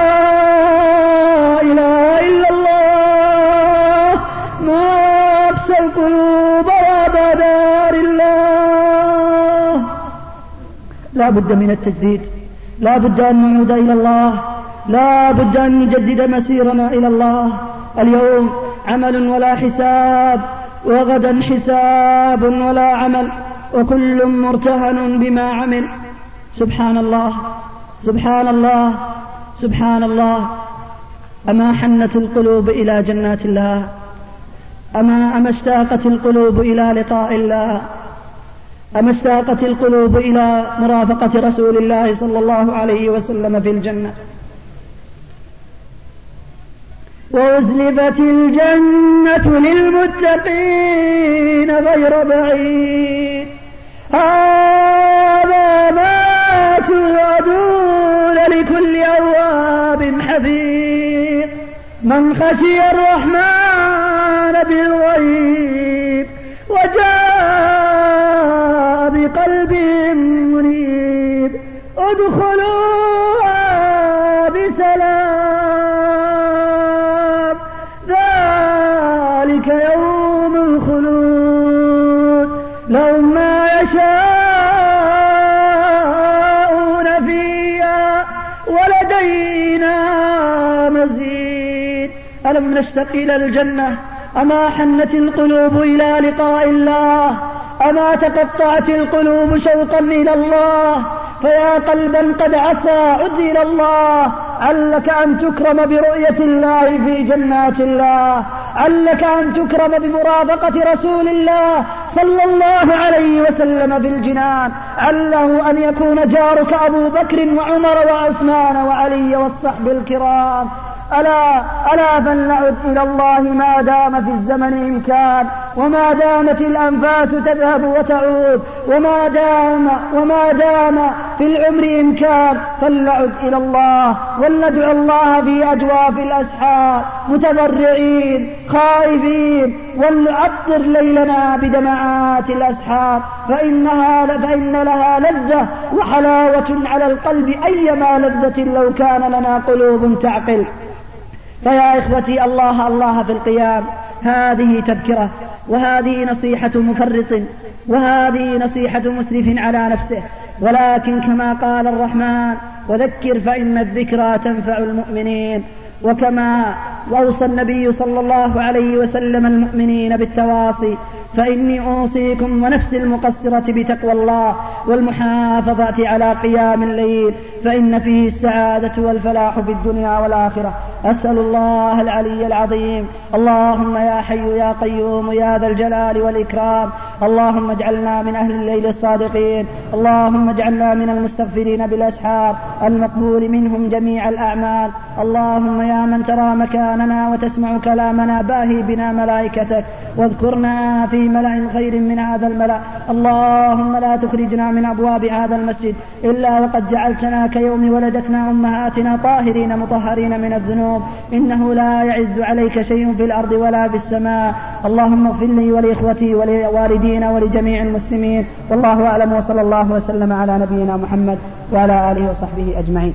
إله إلا الله ما أبسى القلوب وأبى دار الله. لا بد من التجديد، لا بد أن نعود إلى الله، لا بد أن نجدد مسيرنا إلى الله. اليوم عمل ولا حساب، وغدا حساب ولا عمل، وكل مرتهن بما عمل. سبحان الله سبحان الله سبحان الله. أما حنت القلوب إلى جنات الله، أما أما اشتاقت القلوب إلى لقاء الله، أما اشتاقت القلوب إلى مرافقة رسول الله صلى الله عليه وسلم في الجنة. وأزلفت الجنة للمتقين غير بعيد، هذا ما توعدون لكل أواب حفيظ من خشي الرحمن بالغيب وجاء بقلب منيب. ادخلوها بسلام، ذلك يوم الخلود، لهم ما يشاءون فيها ولدينا مزيد. ألم نشتق إلى الجنة؟ أما حنت القلوب إلى لقاء الله؟ أما تقطعت القلوب شوقا إلى الله؟ فيا قلبا قد عسى عد إلى الله، علك أن تكرم برؤية الله في جنات الله، علك أن تكرم بمرافقة رسول الله صلى الله عليه وسلم في الجنان، عله أن يكون جارك أبو بكر وعمر وعثمان وعلي والصحب الكرام. ألا ألا فلنعد إلى الله ما دام في الزمن إمكان، وما دامت الأنفاس تذهب وتعود، وما دام, وما دام في العمر إمكان فلنعد إلى الله ولندعو الله في أجواف الأسحار متضرعين خائفين، ولنعطر ليلنا بدمعات الأسحار فإنها فإن لها لذة وحلاوة على القلب أيما لذة لو كان لنا قلوب تعقل. فيا إخوتي الله الله في القيام، هذه تذكرة، وهذه نصيحة مفرط، وهذه نصيحة مسرف على نفسه، ولكن كما قال الرحمن وذكر فإن الذكرى تنفع المؤمنين، وكما وأوصى النبي صلى الله عليه وسلم المؤمنين بالتواصي، فإني أوصيكم ونفسي المقصرة بتقوى الله والمحافظة على قيام الليل، فإن فيه السعادة والفلاح في الدنيا والآخرة. أسأل الله العلي العظيم اللهم يا حي يا قيوم يا ذا الجلال والإكرام اللهم اجعلنا من أهل الليل الصادقين، اللهم اجعلنا من المستغفرين بالأسحار المقبول منهم جميع الأعمال. اللهم يا من ترى مكاننا وتسمع كلامنا باهي بنا ملائكتك واذكرنا في ملأ خير من هذا الملأ. اللهم لا تخرجنا من أبواب هذا المسجد إلا وقد جعلتنا كيوم ولدتنا أمهاتنا طاهرين مطهرين من الذنوب، إنه لا يعز عليك شيء في الأرض ولا في السماء. اللهم اغفر لي ولإخوتي ولوالدينا ولجميع المسلمين، والله أعلم، وصلى الله وسلم على نبينا محمد وعلى آله وصحبه أجمعين.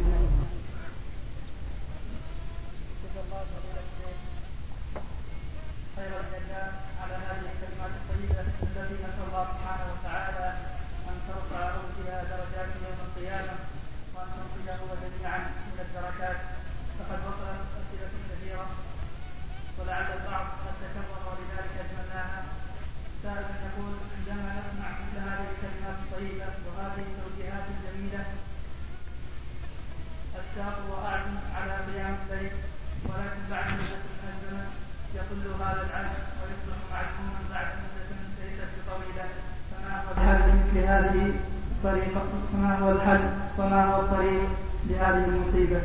فما هو الحل وما هو الطريق لهذه المصيبة؟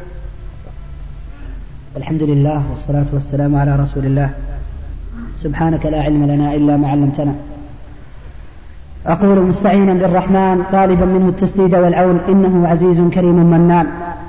الحمد لله والصلاة والسلام على رسول الله. سبحانك لا علم لنا إلا ما علمتنا. أقول مستعينا بالرحمن طالبا منه التسديد والعون، إنه عزيز كريم منان.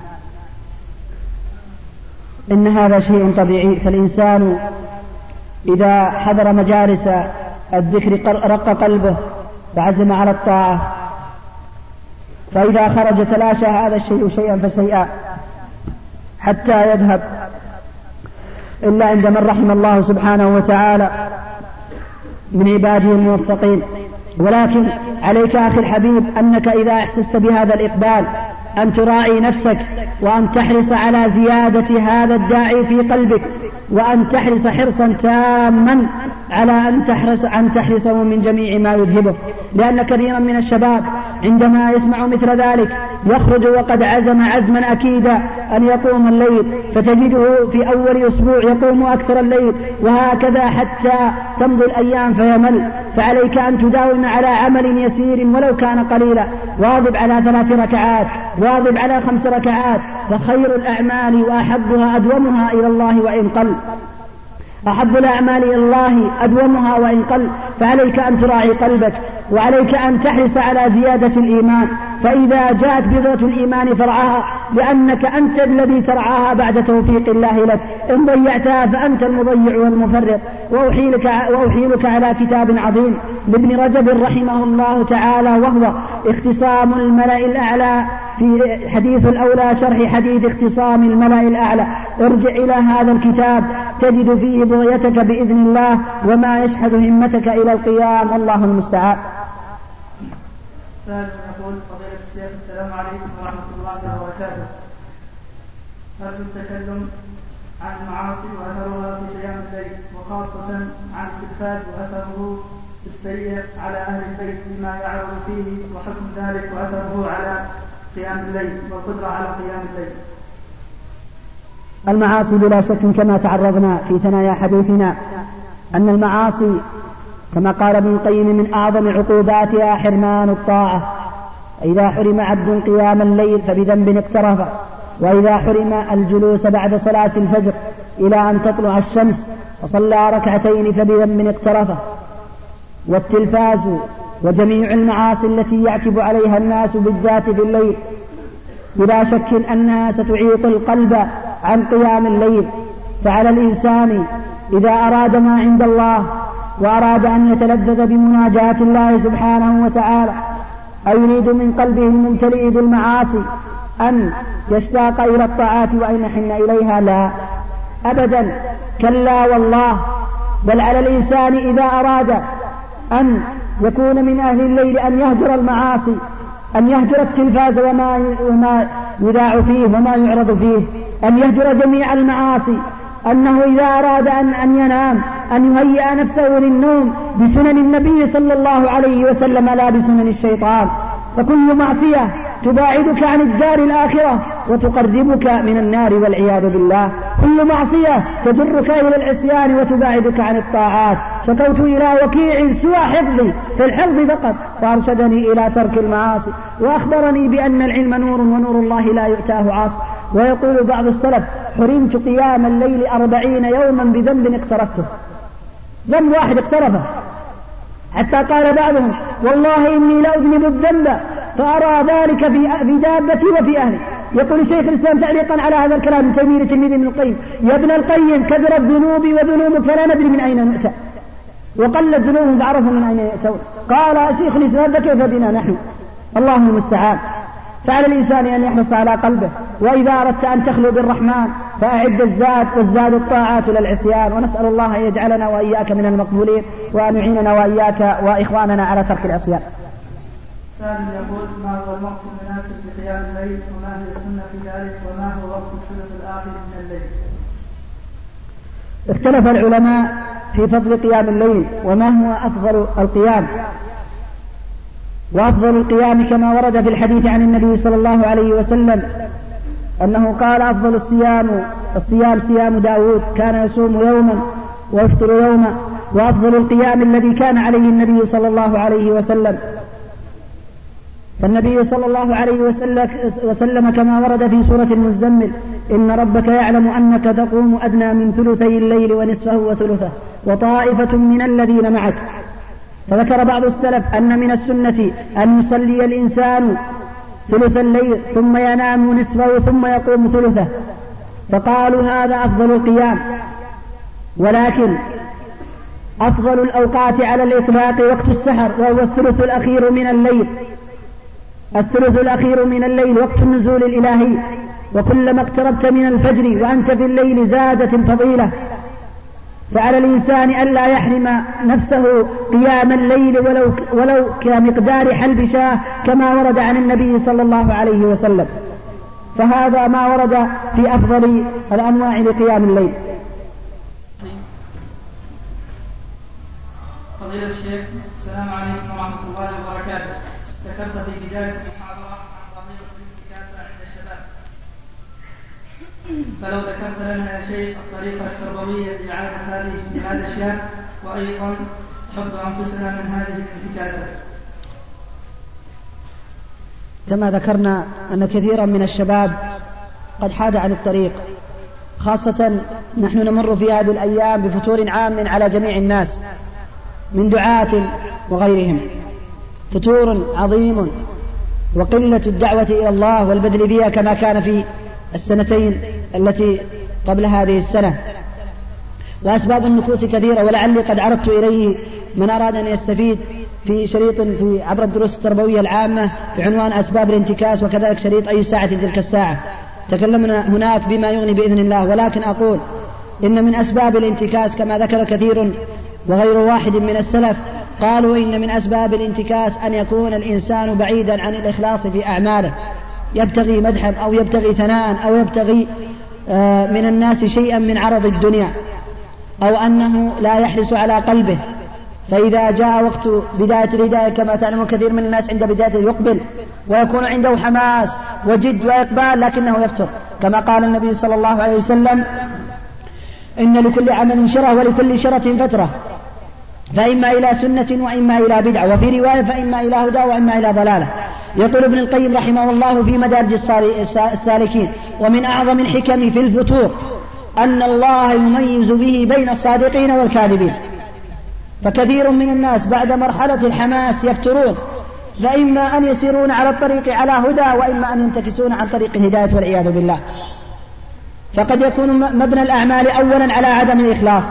إن هذا شيء طبيعي، فالإنسان إذا حضر مجالس الذكر رق قلبه وعزم على الطاعة، فإذا خرج تلاشى هذا الشيء شيئا فشيئا حتى يذهب، إلا عند من رحم الله سبحانه وتعالى من عباده الموفقين. ولكن عليك أخي الحبيب أنك إذا أحسست بهذا الإقبال أن تراعي نفسك، وأن تحرص على زيادة هذا الداعي في قلبك، وأن تحرص حرصا تاما على أن تحرص, أن تحرصه من جميع ما يذهبه، لأن كثيرا من الشباب عندما يسمع مثل ذلك يخرج وقد عزم عزما أكيدا أن يقوم الليل، فتجده في أول أسبوع يقوم أكثر الليل، وهكذا حتى تمضي الأيام فيمل. فعليك أن تداوم على عمل يسير ولو كان قليلا، واظب على ثلاث ركعات، واظب على خمس ركعات، فخير الأعمال وأحبها أدومها إلى الله وإن قل، أحب الأعمال إلى الله أدومها وإن قل. فعليك أن تراعي قلبك، وعليك أن تحرص على زيادة الإيمان، فإذا جاءت بذرة الإيمان فرعها، لأنك أنت الذي ترعاها بعد توفيق الله لك. إن ضيعتها فأنت المضيع والمفرط. وأحيلك, وأحيلك على كتاب عظيم لابن رجب رحمه الله تعالى، وهو اختصام الملأ الأعلى، في حديث الأولى شرح حديث اختصام الملأ الأعلى. ارجع إلى هذا الكتاب تجد فيه بغيتك بإذن الله وما يشحذ همتك إلى القيام، والله المستعان. سائل يقول: فضيلة الشيخ السلام عليكم ورحمة الله وبركاته، أرجو التكلم عن المعاصي وأثرها في قيام الليل، وخاصة عن التلفاز وأثره السيء على أهل البيت بما يعرض فيه، وحكم ذلك وأثره على قيام الليل والقدرة على قيام الليل. المعاصي بلا شك كما تعرضنا في ثنايا حديثنا أن المعاصي كما قال ابن القيم من أعظم عقوباتها حرمان الطاعة. إذا حرم عبد قيام الليل فبذنب اقترف، وإذا حرم الجلوس بعد صلاة الفجر إلى أن تطلع الشمس وصلى ركعتين فبذنب اقترف. والتلفاز وجميع المعاصي التي يعتب عليها الناس بالذات في الليل بلا شك أنها ستعيق القلب عن قيام الليل. فعلى الإنسان إذا أراد ما عند الله وأراد أن يتلذذ بمناجاة الله سبحانه وتعالى أو يريد من قلبه الممتلئ بالمعاصي أن يشتاق إلى الطاعات وأن يحن إليها، لا أبدا، كلا والله، بل على الإنسان إذا أراد أن يكون من أهل الليل أن يهجر المعاصي، أن يهجر التلفاز وما, وما يذاع فيه وما يعرض فيه، أن يهجر جميع المعاصي، أنه إذا أراد أن, أن ينام أن يهيئ نفسه للنوم بسنن النبي صلى الله عليه وسلم لا بسنن الشيطان. فكل معصية تباعدك عن الدار الآخرة وتقربك من النار والعياذ بالله، كل معصية تجرك إلى العصيان وتباعدك عن الطاعات. شكوت إلى وكيع سوى حفظي في الحفظ فقط فأرشدني إلى ترك المعاصي وأخبرني بأن العلم نور ونور الله لا يؤتاه عاصي. ويقول بعض السلف: حرمت قيام الليل أربعين يوما بذنب اقترفته، ذنب واحد اقترفه، حتى قال بعضهم: والله إني لأذنب الذنب فأرى ذلك في دابتي وفي أهلي. يقول شيخ الإسلام تعليقا على هذا الكلام من تيمية تلميذ ابن القيم: يا ابن القيم كثرت ذنوبي وذنوبك فلا ندري من أين نؤتى، وقلت ذنوبهم فعرفوا من أين يأتون. قال شيخ الإسلام: كيف بنا نحن؟ الله المستعان. فعلى الإنسان أن يحرص على قلبه، وإذا أردت أن تخلو بالرحمن فأعد الزاد، والزاد الطاعات للعصيان. ونسأل الله أن يجعلنا وإياك من المقبولين، وأن يعيننا وإياك وإخواننا على ترك العصيان. سائل يقول: ما هو الوقت المناسب لقيام الليل، وما هي السنة في ذلك، وما هو وقت الثلث الآخر من الليل؟ اختلف العلماء في فضل قيام الليل وما هو أفضل القيام. وأفضل القيام كما ورد في الحديث عن النبي صلى الله عليه وسلم أنه قال: أفضل الصيام الصيام صيام داود، كان يصوم يوما ويفطر يوما. وأفضل القيام الذي كان عليه النبي صلى الله عليه وسلم. فالنبي صلى الله عليه وسلم كما ورد في سورة المزمل: إن ربك يعلم أنك تقوم أدنى من ثلثي الليل ونصفه وثلثه وطائفة من الذين معك. فذكر بعض السلف أن من السنة أن يصلي الإنسان ثلث الليل ثم ينام نصفه ثم يقوم ثلثه، فقالوا هذا أفضل القيام. ولكن أفضل الأوقات على الإطلاق وقت السحر، وهو الثلث الأخير من الليل. الثلث الأخير من الليل وقت النزول الإلهي، وكلما اقتربت من الفجر وأنت في الليل زادت الفضيلة. فعلى الإنسان ألا يحرم نفسه قيام الليل ولو, ولو كمقدار حلب شاة كما ورد عن النبي صلى الله عليه وسلم. فهذا ما ورد في أفضل الأنواع لقيام الليل. فضيلة الشيخ، السلام عليكم ورحمة الله وبركاته. ذكرت في بداية المحاضرة عن ظاهرة الانتكاسة عند الشباب، فلو ذكرت لنا يا شيخ الطريقة التربوية لإعادة هذه الأشياء، وأيضا حفظ أنفسنا من هذه الانتكاسة. كما ذكرنا أن كثيرا من الشباب قد حاد عن الطريق، خاصة نحن نمر في هذه الأيام بفتور عام على جميع الناس من دعاة وغيرهم، فتور عظيم وقلة الدعوة إلى الله والبذل بها كما كان في السنتين التي قبل هذه السنة. وأسباب النكوص كثيرة، ولعلي قد عرضت إليه من أراد أن يستفيد في شريط في عبر الدروس التربوية العامة بعنوان أسباب الانتكاس، وكذلك شريط أي ساعة تلك الساعة. تكلمنا هناك بما يغني بإذن الله. ولكن أقول إن من أسباب الانتكاس كما ذكر كثير وغير واحد من السلف، قالوا إن من أسباب الانتكاس أن يكون الإنسان بعيدا عن الإخلاص في أعماله، يبتغي مدحا أو يبتغي ثناء أو يبتغي من الناس شيئا من عرض الدنيا، أو أنه لا يحرص على قلبه. فإذا جاء وقت بداية الهداية كما تعلم كثير من الناس عند بداية يقبل ويكون عنده حماس وجد وإقبال، لكنه يفتر، كما قال النبي صلى الله عليه وسلم: إن لكل عمل شرة ولكل شرة فترة، فإما إلى سنة وإما إلى بدعة، وفي رواية فإما إلى هدى وإما إلى ضلالة. يقول ابن القيم رحمه الله في مدارج السالكين: ومن أعظم الحكم في الفتور أن الله يميز به بين الصادقين والكاذبين. فكثير من الناس بعد مرحلة الحماس يفترون، فإما أن يسيرون على الطريق على هدى، وإما أن ينتكسون عن طريق الهداية والعياذ بالله. فقد يكون مبنى الأعمال أولا على عدم الإخلاص،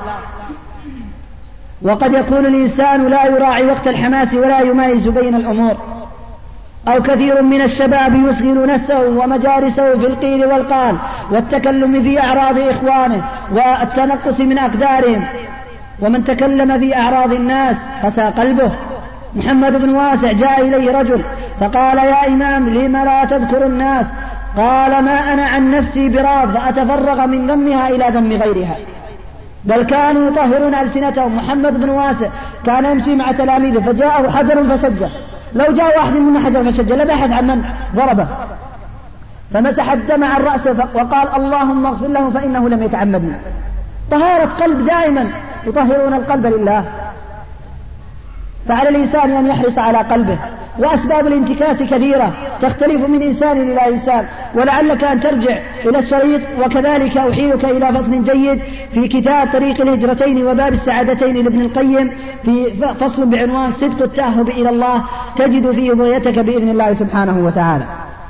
وقد يكون الإنسان لا يراعي وقت الحماس ولا يميز بين الأمور، أو كثير من الشباب يشغل نفسه ومجالسه في القيل والقال والتكلم في أعراض إخوانه والتنقص من أقدارهم، ومن تكلم في أعراض الناس قسى قلبه. محمد بن واسع جاء إليه رجل فقال: يا إمام لم لا تذكر الناس؟ قال: ما أنا عن نفسي براض فأتفرغ من ذمها إلى ذم غيرها. بل كانوا يطهرون ألسنتهم. محمد بن واسع كان يمشي مع تلاميذه فجاءه حجر فسجه، لو جاء واحد من حجر فسجه لبحث عن من ضربه، فمسح الدم عن رأسه وقال: اللهم اغفر له فإنه لم يتعمدني. طهارة قلب دائما يطهرون القلب لله. فعلى الإنسان أن يحرص على قلبه. وأسباب الانتكاس كثيرة تختلف من إنسان إلى إنسان، ولعلك أن ترجع إلى الشريط. وكذلك أحيلك إلى فصل جيد في كتاب طريق الهجرتين وباب السعادتين لابن القيم، في فصل بعنوان صدق التأهب إلى الله، تجد فيه بغيتك بإذن الله سبحانه وتعالى.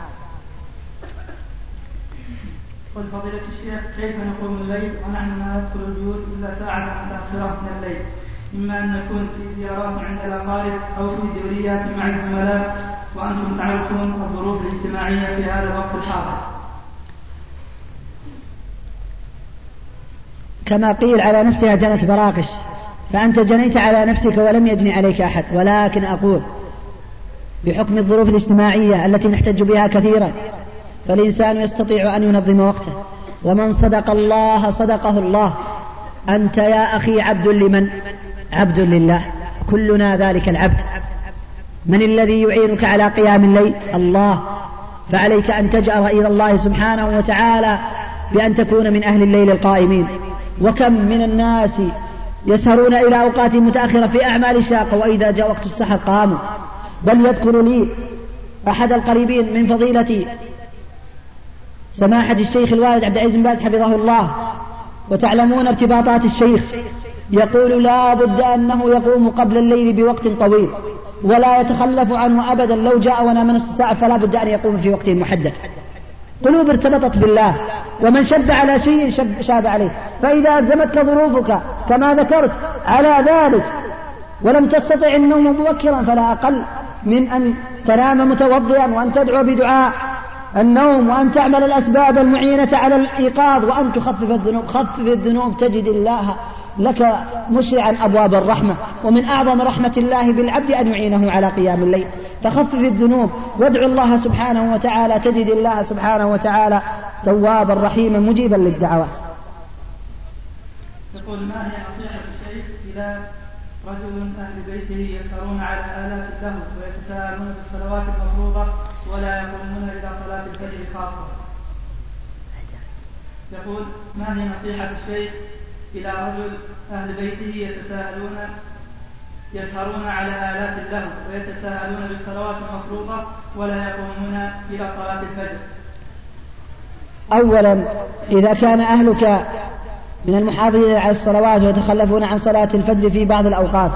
قل فضيلة الشيخ: كيف نقوم الليل ونحن لا ندخل البيوت إلا ساعة متأخرة من الليل، إما أن نكون في زيارات عند الأقارب أو في دوريات مع الزملاء، وأنتم تعرفون الظروف الاجتماعية في هذا الوقت الحاضر؟ كما قيل: على نفسها جنت براقش، فأنت جنيت على نفسك ولم يجني عليك أحد. ولكن أقول بحكم الظروف الاجتماعية التي نحتج بها كثيرا، فالإنسان يستطيع أن ينظم وقته، ومن صدق الله صدقه الله. أنت يا أخي عبد لمن؟ عبد لله، كلنا ذلك العبد. من الذي يعينك على قيام الليل؟ الله. فعليك أن تجأر إلى الله سبحانه وتعالى بأن تكون من أهل الليل القائمين. وكم من الناس يسهرون إلى أوقات متأخرة في أعمال شاقة، وإذا جاء وقت السحر قاموا. بل يذكر لي أحد القريبين من فضيلتي سماحة الشيخ الوالد عبد العزيز بن باز حفظه الله، وتعلمون ارتباطات الشيخ، يقول: لا بد أنه يقوم قبل الليل بوقت طويل ولا يتخلف عنه أبدا، لو جاء ونام نصف ساعة فلا بد أن يقوم في وقت محدد. قلوب ارتبطت بالله، ومن شب على شيء شب, شاب عليه. فإذا ألزمتك ظروفك كما ذكرت على ذلك ولم تستطع النوم مبكرا، فلا أقل من أن تنام متوضئا، وأن تدعو بدعاء النوم، وأن تعمل الأسباب المعينة على الإيقاظ، وأن تخفف الذنوب. خفف الذنوب تجد الله لك مشرعا أبواب الرحمة. ومن أعظم رحمة الله بالعبد أن يعينه على قيام الليل. فخفف الذنوب وادعو الله سبحانه وتعالى، تجد الله سبحانه وتعالى توابا رحيما مجيبا للدعوات. يقول: ما هي نصيحة الشيخ إلى رجل أهل بيته يسهرون على آلات اللهو ويتساءلون بالصلوات المفروضة ولا يقومون إلى صلاة الفجر خاصة؟ يقول: ما هي نصيحة الشيخ إلى رجل أهل بيته يتساءلون يسهرون على آلات اللهو ويتساءلون بالصلوات المفروضة ولا يقومون إلى صلاة الفجر؟ أولا، إذا كان أهلك من المحافظين على الصلوات ويتخلفون عن صلاة الفجر في بعض الأوقات،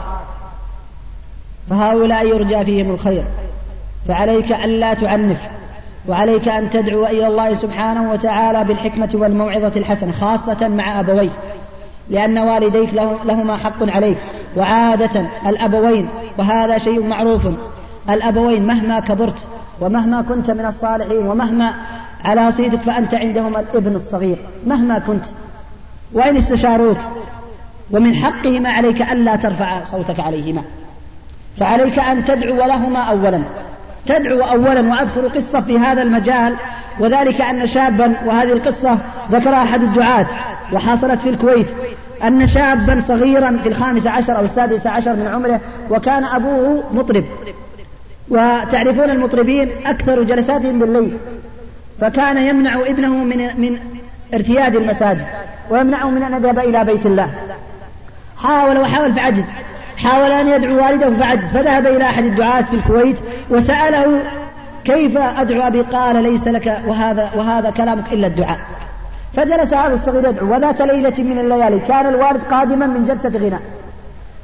فهؤلاء يرجى فيهم الخير، فعليك أن لا تعنف، وعليك أن تدعو إلى الله سبحانه وتعالى بالحكمة والموعظة الحسنة، خاصة مع أبويك، لأن والديك لهما حق عليك. وعادة الأبوين، وهذا شيء معروف، الأبوين مهما كبرت ومهما كنت من الصالحين ومهما على صيتك فأنت عندهم الابن الصغير مهما كنت، وإن استشاروك، ومن حقهما عليك ألا ترفع صوتك عليهما. فعليك أن تدعو لهما أولا، تدعو أولا. وأذكر قصة في هذا المجال، وذلك أن شابا، وهذه القصة ذكرها أحد الدعاة وحصلت في الكويت، أن شابا صغيرا في الخامس عشر أو السادس عشر من عمره، وكان أبوه مطرب، وتعرفون المطربين أكثر جلساتهم بالليل، فكان يمنع ابنه من من ارتياد المساجد ويمنعه من أن يذهب إلى بيت الله. حاول وحاول فعجز، حاول أن يدعو والده فعجز، فذهب إلى أحد الدعاة في الكويت وسأله: كيف أدعو أبي؟ قال: ليس لك وهذا, وهذا كلامك إلا الدعاء. فجلس هذا الصغير يدعو، وذات ليلة من الليالي كان الوالد قادما من جلسة غناء،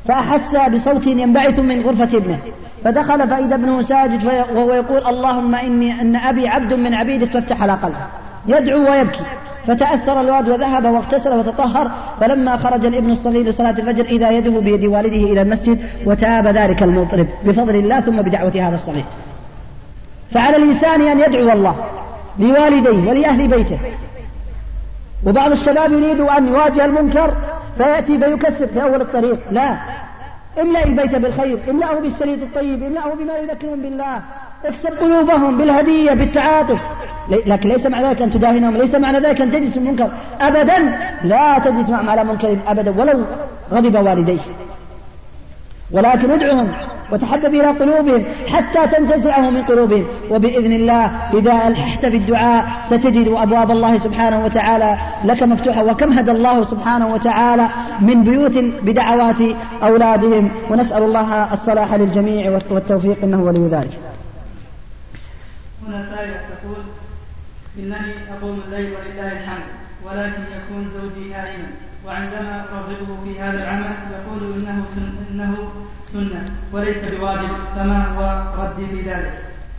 فأحس بصوت ينبعث من غرفة ابنه، فدخل فإذا ابنه ساجد وهو يقول اللهم إني أن أبي عبد من عبيدك فافتح على قلبه، يدعو ويبكي. فتأثر الواد وذهب واغتسل وتطهر، فلما خرج الابن الصغير لصلاة الفجر إذا يده بيد والده إلى المسجد، وتاب ذلك المضطرب بفضل الله ثم بدعوة هذا الصغير. فعلى الإنسان أن يدعو الله لوالديه ولأهل بيته. وبعض الشباب يريد أن يواجه المنكر فيأتي فيكسر في أول الطريق، لا، املأ البيت بالخير، املأه بالشريط الطيب، املأه بما يذكرهم بالله، اكسب قلوبهم بالهدية بالتعاطف، لكن ليس مع ذلك أن تداهنهم، ليس معنى ذلك أن تجلس المنكر أبدا، لا تجلس معهم على منكر أبدا ولو غضب والديه، ولكن ادعهم وتحبب إلى قلوبهم حتى تنتزعه من قلوبهم. وبإذن الله إذا ألححت بالدعاء ستجد أبواب الله سبحانه وتعالى لك مفتوحة. وكم هدى الله سبحانه وتعالى من بيوت بدعوات أولادهم، ونسأل الله الصلاح للجميع والتوفيق إنه ولي ذلك. هنا سائلة تقول إنني أقوم الليل ولله الحمد، ولكن يكون زوجي نائما، وعندما أرغبه في هذا العمل يقول إنه سنة, إنه سنة وليس بواجب، فما هو ردي في ذلك؟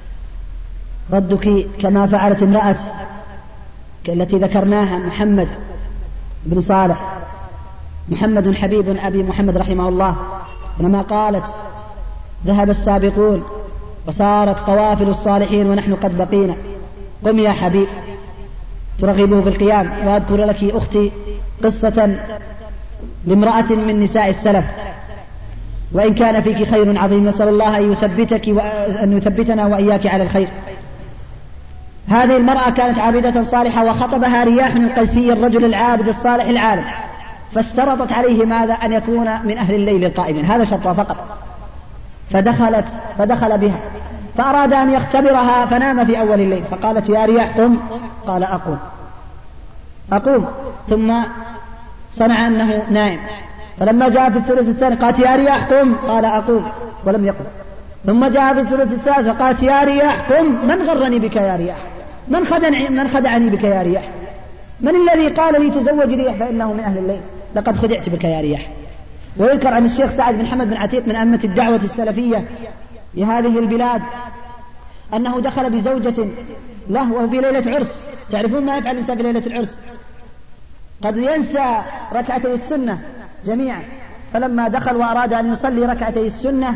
ردك كما فعلت امرأة التي ذكرناها محمد بن صالح، محمد حبيب أبي محمد رحمه الله، لما قالت ذهب السابقون وصارت قوافل الصالحين ونحن قد بقينا، قم يا حبيب ترغبه في القيام. وأذكر لك أختي قصة لامرأة من نساء السلف، وإن كان فيك خير عظيم، نسأل الله أن يثبتك وأن يثبتنا وإياك على الخير. هذه المرأة كانت عابدة صالحة، وخطبها رياح القيسي الرجل العابد الصالح العالم، فاشترطت عليه ماذا؟ أن يكون من أهل الليل القائمين، هذا شرطها فقط. فدخلت فدخل بها فأراد أن يختبرها فنام في أول الليل، فقالت يا رياح قم، قال أقوم أقوم ثم صنع أنه نائم. فلما جاء في الثلث الثاني قالت يا رياح قم، قال أقوم ولم يقم. ثم جاء في الثلث الثالث فقالت يا رياح قم، من غرني بك يا رياح، من خدعني, من خدعني بك يا رياح، من الذي قال لي تزوج رياح فإنه من أهل الليل، لقد خدعت بك يا رياح. ويذكر عن الشيخ سعد بن حمد بن عتيق من أئمة الدعوة السلفية لهذه البلاد أنه دخل بزوجة له وهو في ليلة عرس. تعرفون ما يفعل الإنسان في ليلة العرس؟ قد ينسى ركعتي السنة جميعا. فلما دخل وأراد أن يصلي ركعتي السنة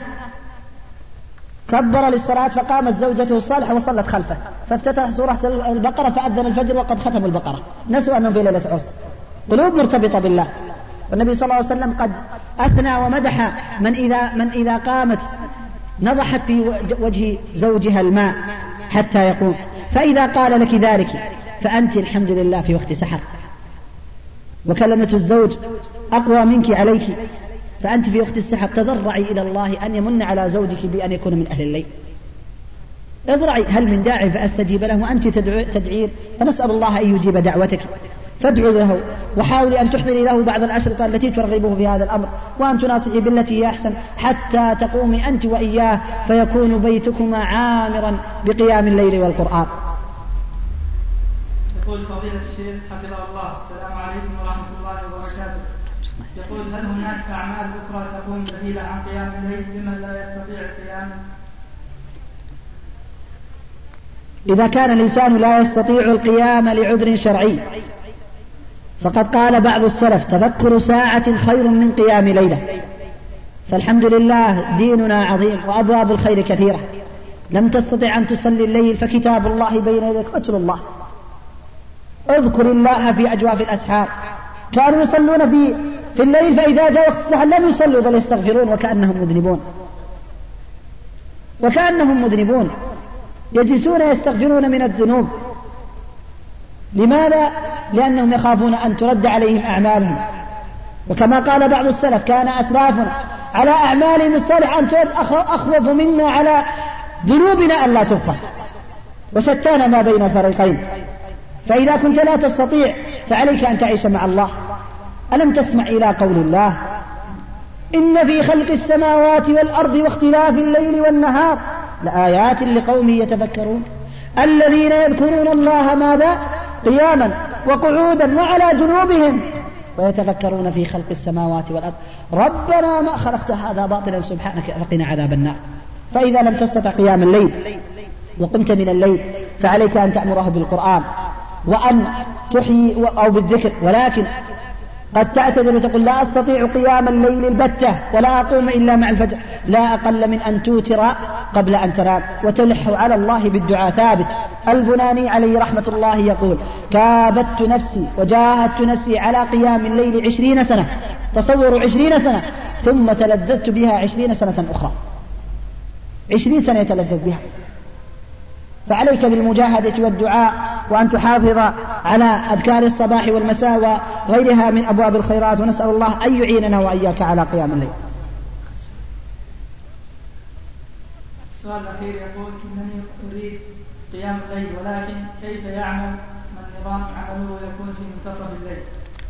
كبر للصلاة، فقامت زوجته الصالحة وصلت خلفه، فافتتح سورة البقرة فأذن الفجر وقد ختم البقرة. نسوا أنهم في ليلة عرس، قلوب مرتبطة بالله. والنبي صلى الله عليه وسلم قد أثنى ومدح من إذا, من إذا قامت نضحت في وجه زوجها الماء حتى يقوم. فإذا قال لك ذلك فأنت الحمد لله في وقت سحر، وكلمة الزوج أقوى منك عليك، فأنت في وقت السحر تضرعي إلى الله أن يمن على زوجك بأن يكون من أهل الليل. اضرعي هل من داعي فأستجيب له، وأنت تدعين، فنسأل الله أن يجيب دعوتك. فادعوا له وحاولي أن تحضري له بعض الأشرطة التي ترغبه في هذا الأمر، وأن تناصحي بالتي هي أحسن حتى تقومي أنت وإياه فيكون بيتكما عامرا بقيام الليل والقرآن. يقول فضيلة الشيخ حفظه الله السلام عليكم ورحمة الله وبركاته، يقول هل هناك أعمال أخرى تكون بديلة عن قيام الليل لمن لا يستطيع القيام؟ إذا كان الإنسان لا يستطيع القيام لعذر شرعي فقد قال بعض السلف تذكر ساعة خير من قيام ليلة. فالحمد لله ديننا عظيم وأبواب الخير كثيرة. لم تستطع أن تصلي الليل فكتاب الله بين يديك، اتل الله، اذكر الله في أجواف الأسحار. كانوا يصلون في, في الليل فإذا جاء وقت السحر لم يصلوا بل يستغفرون وكأنهم مذنبون وكأنهم مذنبون يجلسون يستغفرون من الذنوب. لماذا؟ لأنهم يخافون أن ترد عليهم أعمالهم. وكما قال بعض السلف كان أسلافنا على أعمالهم الصالحة أن ترد أخوف منا على ذنوبنا أن لا تغفر، وشتان ما بين الفريقين. فإذا كنت لا تستطيع فعليك أن تعيش مع الله. ألم تسمع إلى قول الله إن في خلق السماوات والأرض واختلاف الليل والنهار لآيات لقوم يتفكرون الذين يذكرون الله ماذا؟ قياما وقعودا وعلى جنوبهم ويتفكرون في خلق السماوات والأرض ربنا ما خلقت هذا باطلا سبحانك فقنا عذاب النار. فإذا لم تستطع قيام الليل وقمت من الليل فعليك أن تأمره بالقرآن وأن تحيي أو بالذكر، ولكن قد تعتذر وتقول لا أستطيع قيام الليل البتة ولا أقوم إلا مع الفجر، لا أقل من أن توتر قبل أن تنام وتلح على الله بالدعاء. ثابت البناني عليه رحمة الله يقول كابدت نفسي وجاهدت نفسي على قيام الليل عشرين سنة، تصوروا عشرين سنة، ثم تلذذت بها عشرين سنة أخرى، عشرين سنة يتلذذ بها. فعليك بالمجاهدة والدعاء وأن تحافظ على أذكار الصباح والمساء وغيرها من أبواب الخيرات، ونسأل الله أن يعيننا وإياك على قيام الليل. السؤال الأخير يقول إنني أريد قيام الليل، ولكن كيف يعمل من نظام عمله يكون في منتصف الليل؟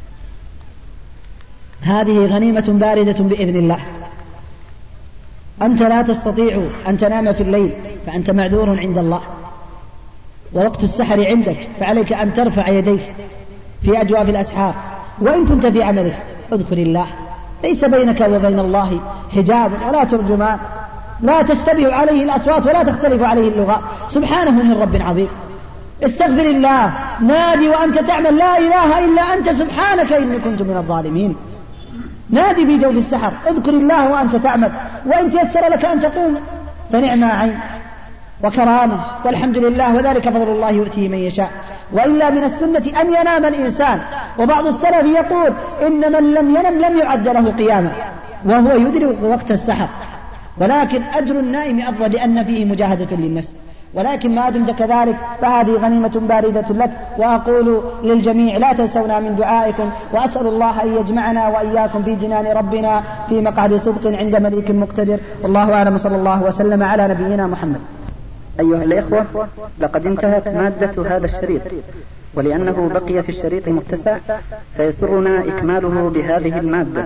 هذه غنيمة باردة بإذن الله. أنت لا تستطيع أن تنام في الليل فأنت معذور عند الله، ووقت السحر عندك، فعليك أن ترفع يديك في أجواف الأسحار، وإن كنت في عملك اذكر الله، ليس بينك وبين الله حجاب ولا ترجمان، لا تشتبه عليه الأصوات ولا تختلف عليه اللغات، سبحانه من رب عظيم. استغفر الله، نادي وأنت تعمل لا إله إلا أنت سبحانك إني كنت من الظالمين. نادي في جوف السحر، اذكر الله وأنت تعمل، وإن تيسر لك أن تقوم فنعم عين وكرامة والحمد لله، وذلك فضل الله يؤتيه من يشاء. وإلا من السنة أن ينام الإنسان، وبعض السلف يقول إن من لم ينم لم يعد له قياما وهو يدرك وقت السحر، ولكن أجر النائم أفضل لأن فيه مجاهدة للنفس. ولكن ما دمت كذلك فهذه غنيمة باردة لك. وأقول للجميع لا تنسونا من دعائكم، وأسأل الله أن يجمعنا وإياكم في جنان ربنا في مقعد صدق عند مليك مقتدر. والله أعلم، صلى الله وسلم على نبينا محمد. أيها الإخوة، لقد انتهت مادة هذا الشريط، ولأنه بقي في الشريط متسع فيسرنا إكماله بهذه المادة.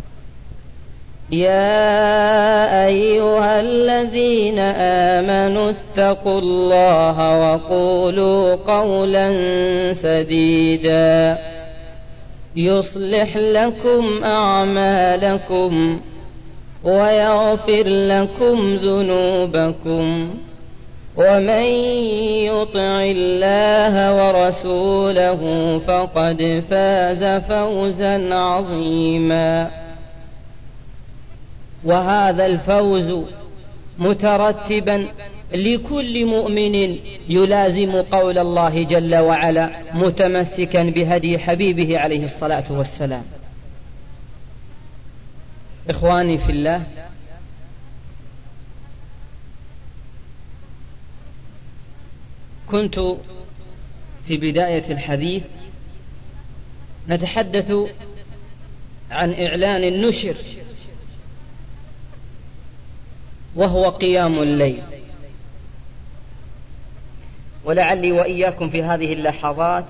يا أيها الذين آمنوا اتقوا الله وقولوا قولا سديدا يصلح لكم أعمالكم ويغفر لكم ذنوبكم، ومن يطع الله ورسوله فقد فاز فوزا عظيما. وهذا الفوز مترتبا لكل مؤمن يلازم قول الله جل وعلا متمسكا بهدي حبيبه عليه الصلاة والسلام. إخواني في الله، كنت في بداية الحديث نتحدث عن إعلان النشر، وهو قيام الليل. ولعلي وإياكم في هذه اللحظات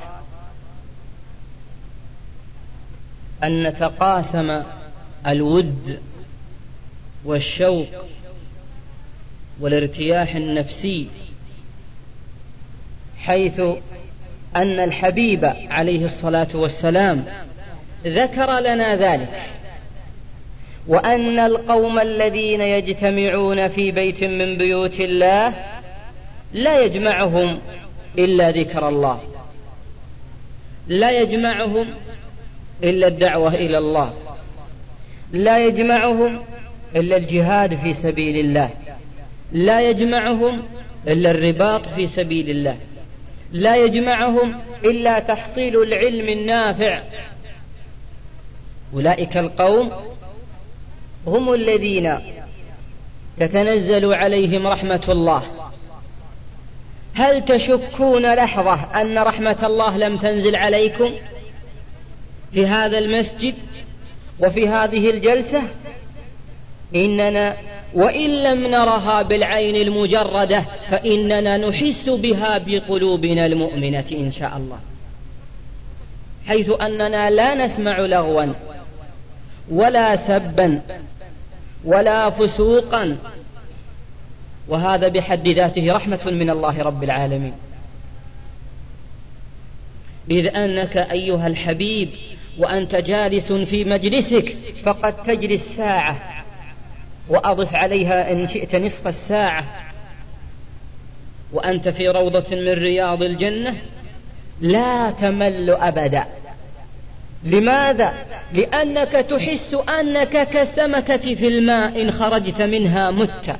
أن نتقاسم الود والشوق والارتياح النفسي، حيث أن الحبيب عليه الصلاة والسلام ذكر لنا ذلك، وأن القوم الذين يجتمعون في بيت من بيوت الله لا يجمعهم إلا ذكر الله، لا يجمعهم إلا الدعوة إلى الله، لا يجمعهم إلا الجهاد في سبيل الله، لا يجمعهم إلا الرباط في سبيل الله، لا يجمعهم إلا تحصيل العلم النافع. أولئك القوم هم الذين تتنزل عليهم رحمة الله. هل تشكون لحظة أن رحمة الله لم تنزل عليكم في هذا المسجد وفي هذه الجلسة؟ إننا وإن لم نرها بالعين المجردة فإننا نحس بها بقلوبنا المؤمنة إن شاء الله، حيث أننا لا نسمع لغوا ولا سبا ولا فسوقا، وهذا بحد ذاته رحمة من الله رب العالمين. إذ أنك أيها الحبيب وأنت جالس في مجلسك فقد تجلس ساعة، وأضف عليها إن شئت نصف الساعة، وأنت في روضة من رياض الجنة لا تمل أبدا. لماذا؟ لأنك تحس أنك كالسمكة في الماء إن خرجت منها مت،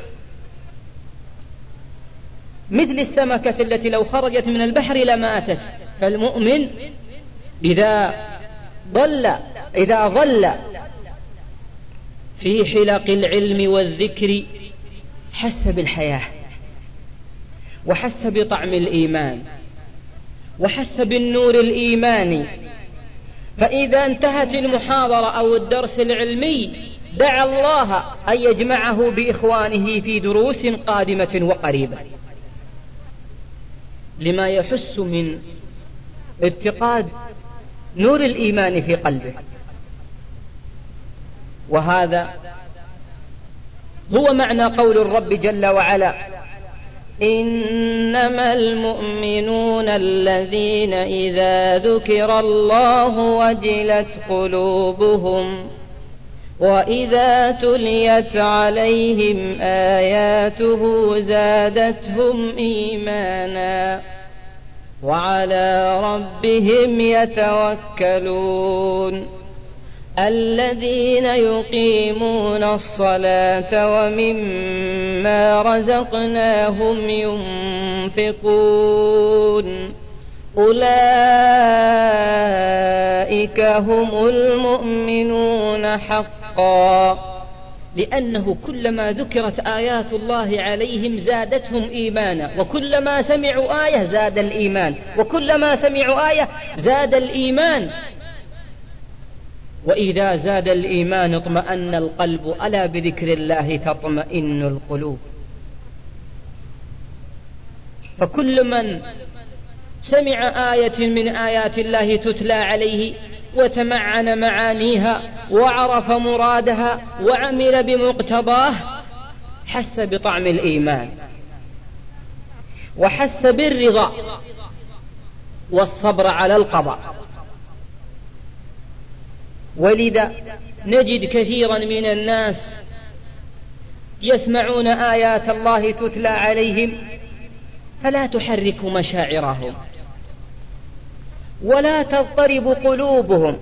مثل السمكة التي لو خرجت من البحر لماتت. فالمؤمن إذا ضل إذا ظل في حلق العلم والذكر حس بالحياة، وحس بطعم الإيمان، وحس بالنور الإيماني. فإذا انتهت المحاضرة أو الدرس العلمي دعا الله أن يجمعه بإخوانه في دروس قادمة وقريبة، لما يحس من اتقاد نور الإيمان في قلبه. وهذا هو معنى قول الرب جل وعلا: إنما المؤمنون الذين إذا ذكر الله وجلت قلوبهم وإذا تليت عليهم آياته زادتهم إيمانا وعلى ربهم يتوكلون الذين يقيمون الصلاة ومما رزقناهم ينفقون أولئك هم المؤمنون حقا. لأنه كلما ذكرت آيات الله عليهم زادتهم إيمانا، وكلما سمعوا آية زاد الإيمان، وكلما سمعوا آية زاد الإيمان. وإذا زاد الإيمان اطمأن القلب، ألا بذكر الله تطمئن القلوب. فكل من سمع آية من آيات الله تتلى عليه وتمعن معانيها وعرف مرادها وعمل بمقتضاه حس بطعم الإيمان، وحس بالرضا والصبر على القضاء. ولذا نجد كثيرا من الناس يسمعون آيات الله تتلى عليهم فلا تحرك مشاعرهم ولا تضطرب قلوبهم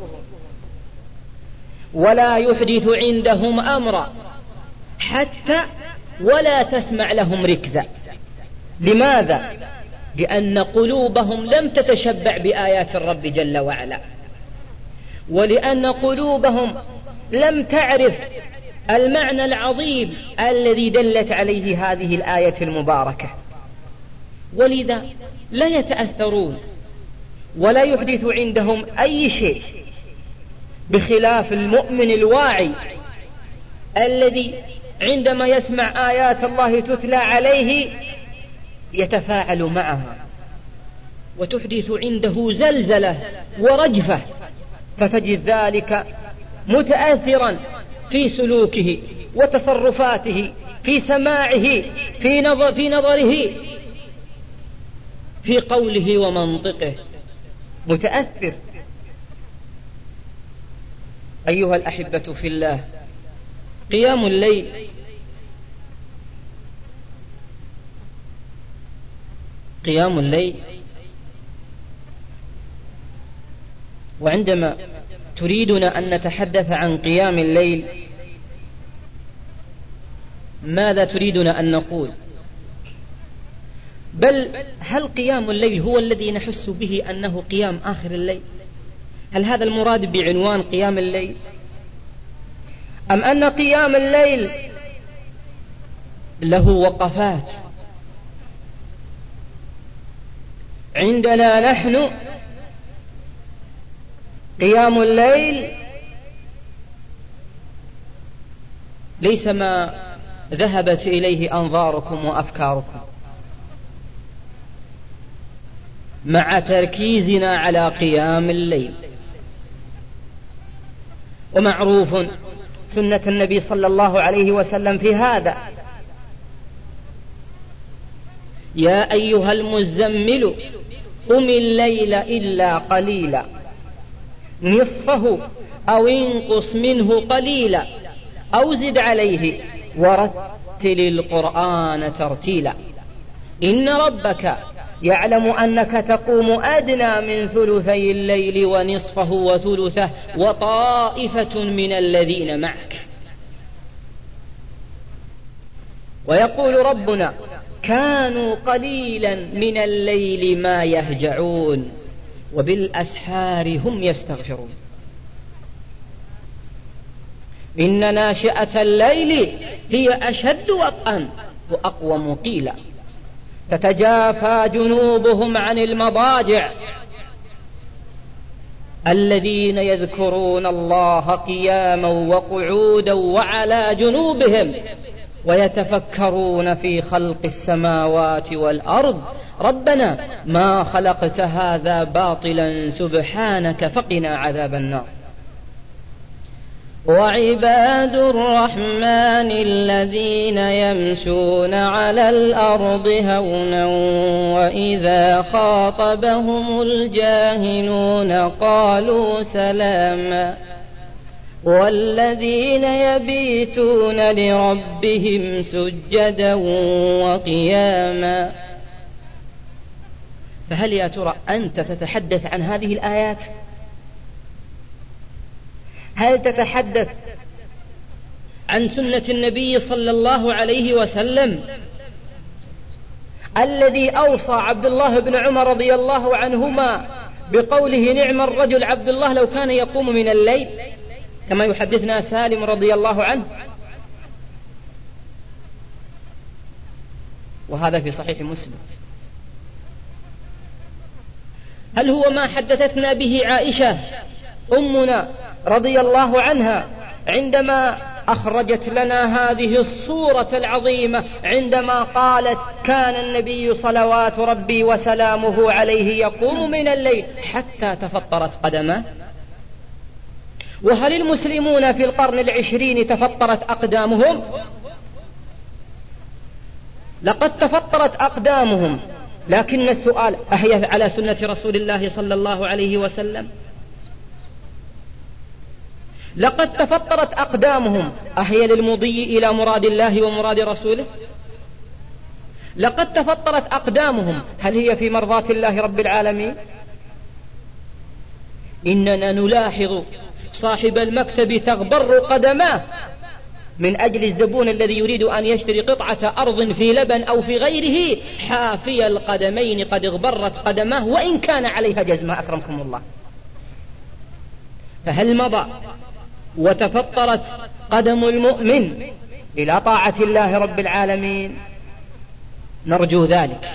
ولا يحدث عندهم أمرا، حتى ولا تسمع لهم ركزا. لماذا؟ لأن قلوبهم لم تتشبع بآيات الرب جل وعلا، ولأن قلوبهم لم تعرف المعنى العظيم الذي دلت عليه هذه الآية المباركة، ولذا لا يتأثرون ولا يحدث عندهم أي شيء، بخلاف المؤمن الواعي الذي عندما يسمع آيات الله تتلى عليه يتفاعل معها وتحدث عنده زلزلة ورجفة، فتجد ذلك متأثرا في سلوكه وتصرفاته، في سماعه، في نظر في نظره، في قوله ومنطقه، متأثر. أيها الأحبة في الله، قيام الليل قيام الليل وعندما تريدنا أن نتحدث عن قيام الليل ماذا تريدنا أن نقول؟ بل هل قيام الليل هو الذي نحس به أنه قيام آخر الليل؟ هل هذا المراد بعنوان قيام الليل؟ أم أن قيام الليل له وقفات عندنا نحن؟ قيام الليل ليس ما ذهبت إليه أنظاركم وأفكاركم، مع تركيزنا على قيام الليل. ومعروف سنة النبي صلى الله عليه وسلم في هذا: يا أيها المزمل قم الليل إلا قليلا نصفه أو انقص منه قليلا أو زد عليه ورتل القرآن ترتيلا. إن ربك يعلم أنك تقوم أدنى من ثلثي الليل ونصفه وثلثه وطائفة من الذين معك. ويقول ربنا كانوا قليلا من الليل ما يهجعون وبالأسحار هم يستغفرون. إن ناشئة الليل هي أشد وطئا وأقوم قيلا تتجافى جنوبهم عن المضاجع الذين يذكرون الله قياما وقعودا وعلى جنوبهم ويتفكرون في خلق السماوات والأرض ربنا ما خلقت هذا باطلا سبحانك فقنا عذاب النار. وعباد الرحمن الذين يمشون على الأرض هونا وإذا خاطبهم الجاهلون قالوا سلاما والذين يبيتون لربهم سجدا وقياما. فهل يا ترى أنت تتحدث عن هذه الآيات؟ هل تتحدث عن سنة النبي صلى الله عليه وسلم الذي أوصى عبد الله بن عمر رضي الله عنهما بقوله نعم الرجل عبد الله لو كان يقوم من الليل، كما يحدثنا سالم رضي الله عنه، وهذا في صحيح مسلم. هل هو ما حدثتنا به عائشة أمنا رضي الله عنها عندما أخرجت لنا هذه الصورة العظيمة عندما قالت كان النبي صلوات ربي وسلامه عليه يقوم من الليل حتى تفطرت قدمه؟ وهل المسلمون في القرن العشرين تفطرت أقدامهم؟ لقد تفطرت أقدامهم، لكن السؤال أهي على سنة رسول الله صلى الله عليه وسلم؟ لقد تفطرت أقدامهم أهي للمضي إلى مراد الله ومراد رسوله؟ لقد تفطرت أقدامهم هل هي في مرضاة الله رب العالمين؟ إننا نلاحظ صاحب المكتب تغبر قدماه من أجل الزبون الذي يريد أن يشتري قطعة أرض في لبن أو في غيره، حافي القدمين قد اغبرت قدماه وإن كان عليها جزمة أكرمكم الله. فهل مضى وتفطرت قدم المؤمن إلى طاعة الله رب العالمين؟ نرجو ذلك.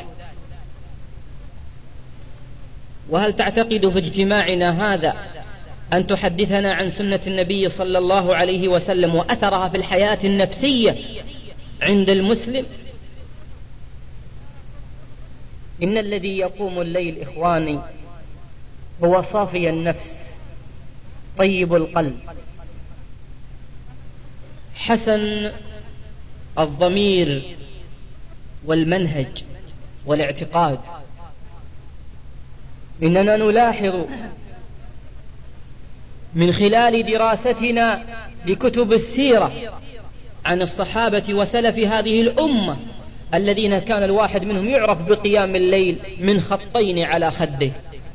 وهل تعتقد في اجتماعنا هذا أن تحدثنا عن سنة النبي صلى الله عليه وسلم وأثرها في الحياة النفسية عند المسلم؟ إن الذي يقوم الليل إخواني هو صافي النفس طيب القلب حسن الضمير والمنهج والاعتقاد. إننا نلاحظ من خلال دراستنا لكتب السيرة عن الصحابة وسلف هذه الأمة الذين كان الواحد منهم يعرف بقيام الليل من خطين على خده،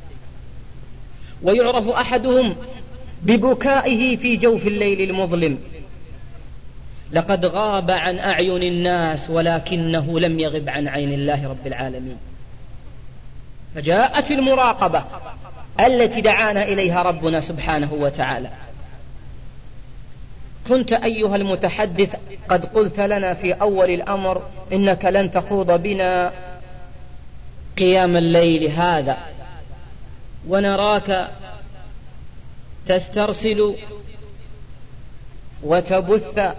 ويعرف أحدهم ببكائه في جوف الليل المظلم. لقد غاب عن أعين الناس ولكنه لم يغب عن عين الله رب العالمين. فجاءت المراقبة التي دعانا إليها ربنا سبحانه وتعالى. كنت أيها المتحدث قد قلت لنا في أول الأمر إنك لن تخوض بنا قيام الليل هذا، ونراك تسترسل وتبث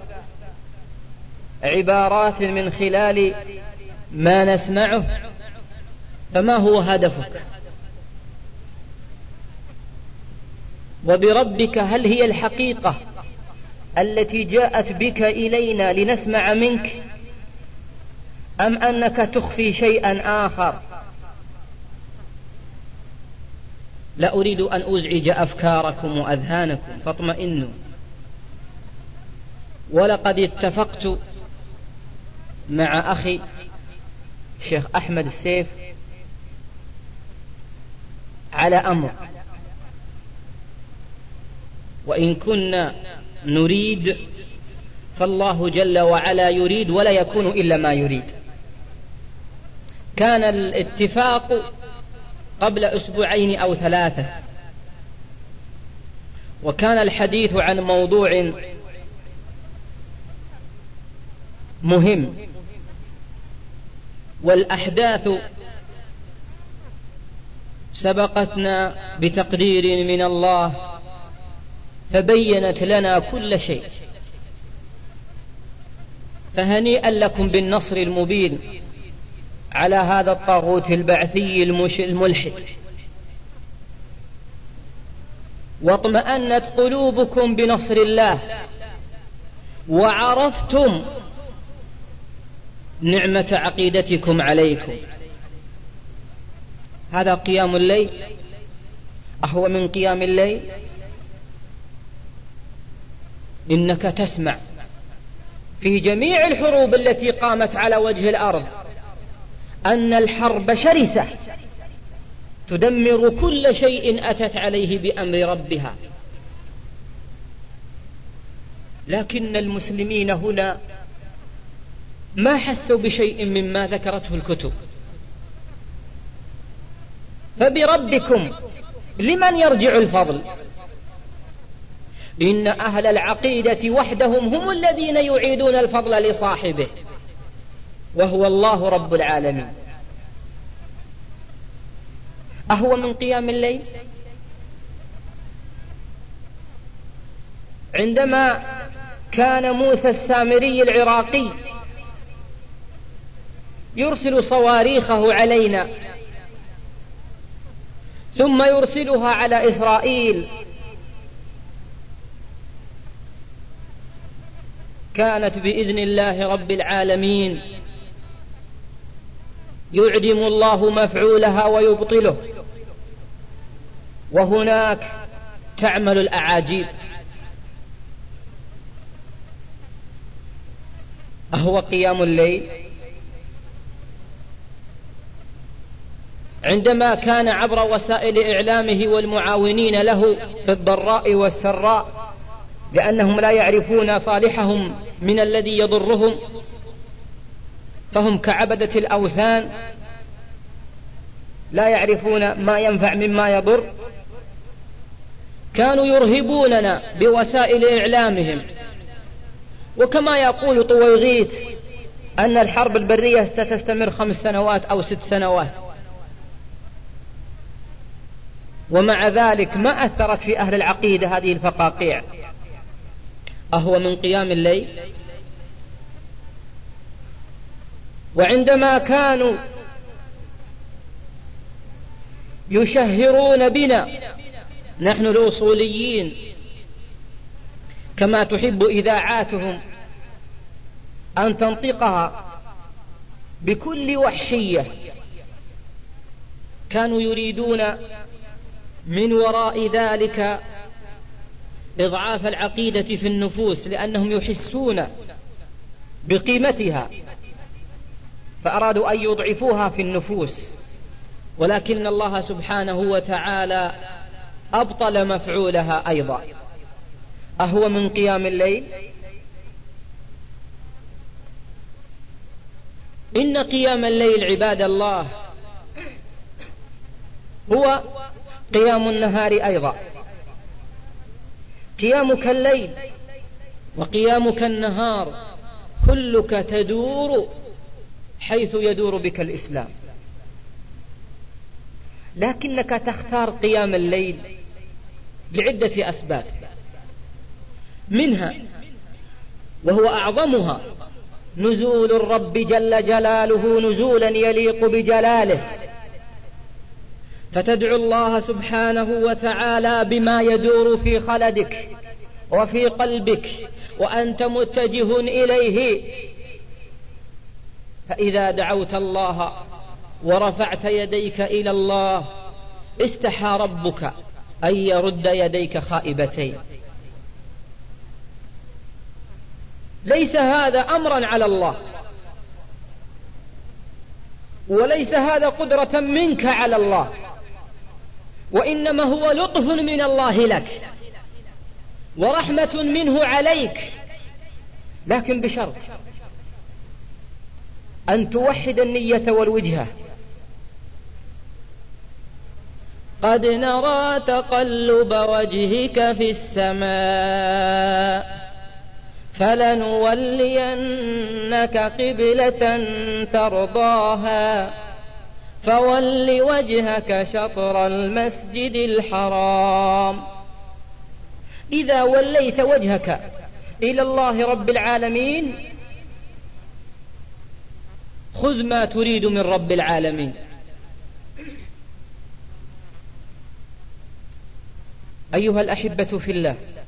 عبارات من خلال ما نسمعه، فما هو هدفك؟ وبربك هل هي الحقيقة التي جاءت بك إلينا لنسمع منك، أم أنك تخفي شيئا آخر؟ لا أريد أن أزعج أفكاركم وأذهانكم فاطمئنوا. ولقد اتفقت مع أخي الشيخ أحمد السيف على أمر، وإن كنا نريد فالله جل وعلا يريد ولا يكون إلا ما يريد. كان الاتفاق قبل أسبوعين أو ثلاثة، وكان الحديث عن موضوع مهم، والأحداث سبقتنا بتقدير من الله فبينت لنا كل شيء، فهنيئا لكم بالنصر المبين على هذا الطاغوت البعثي الملحد. واطمأنت قلوبكم بنصر الله، وعرفتم نعمة عقيدتكم عليكم. هذا قيام الليل أهو من قيام الليل. إنك تسمع في جميع الحروب التي قامت على وجه الأرض أن الحرب شرسة تدمر كل شيء أتت عليه بأمر ربها، لكن المسلمين هنا ما حسوا بشيء مما ذكرته الكتب. فبربكم لمن يرجع الفضل؟ إن أهل العقيدة وحدهم هم الذين يعيدون الفضل لصاحبه، وهو الله رب العالمين. أهو من قيام الليل؟ عندما كان موسى السامري العراقي يرسل صواريخه علينا ثم يرسلها على إسرائيل، كانت بإذن الله رب العالمين يعدم الله مفعولها ويبطله، وهناك تعمل الأعاجيب. أهو قيام الليل؟ عندما كان عبر وسائل إعلامه والمعاونين له في الضراء والسراء، لأنهم لا يعرفون صالحهم من الذي يضرهم، فهم كعبدة الأوثان لا يعرفون ما ينفع مما يضر، كانوا يرهبوننا بوسائل إعلامهم. وكما يقول طويغيت أن الحرب البرية ستستمر خمس سنوات أو ست سنوات، ومع ذلك ما أثرت في أهل العقيدة هذه الفقاقيع. أهو من قيام الليل؟ وعندما كانوا يشهرون بنا نحن الأصوليين كما تحب إذاعاتهم أن تنطقها بكل وحشية، كانوا يريدون من وراء ذلك إضعاف العقيدة في النفوس، لأنهم يحسون بقيمتها فأرادوا أن يضعفوها في النفوس، ولكن الله سبحانه وتعالى أبطل مفعولها أيضا. أهو من قيام الليل؟ إن قيام الليل عباد الله هو قيام النهار أيضا. قيامك الليل وقيامك النهار كلك تدور حيث يدور بك الإسلام، لكنك تختار قيام الليل لعدة أسباب، منها وهو أعظمها نزول الرب جل جلاله نزولا يليق بجلاله، فتدعو الله سبحانه وتعالى بما يدور في خلدك وفي قلبك وأنت متجه إليه. فإذا دعوت الله ورفعت يديك إلى الله استحى ربك أن يرد يديك خائبتين. ليس هذا أمرا على الله، وليس هذا قدرة منك على الله، وإنما هو لطف من الله لك ورحمة منه عليك، لكن بشرط أن توحد النية والوجهة. قد نرى تقلب وجهك في السماء فلنولينك قبلة ترضاها فول وجهك شطر المسجد الحرام. إذا وليت وجهك إلى الله رب العالمين خذ ما تريد من رب العالمين. أيها الأحبة في الله،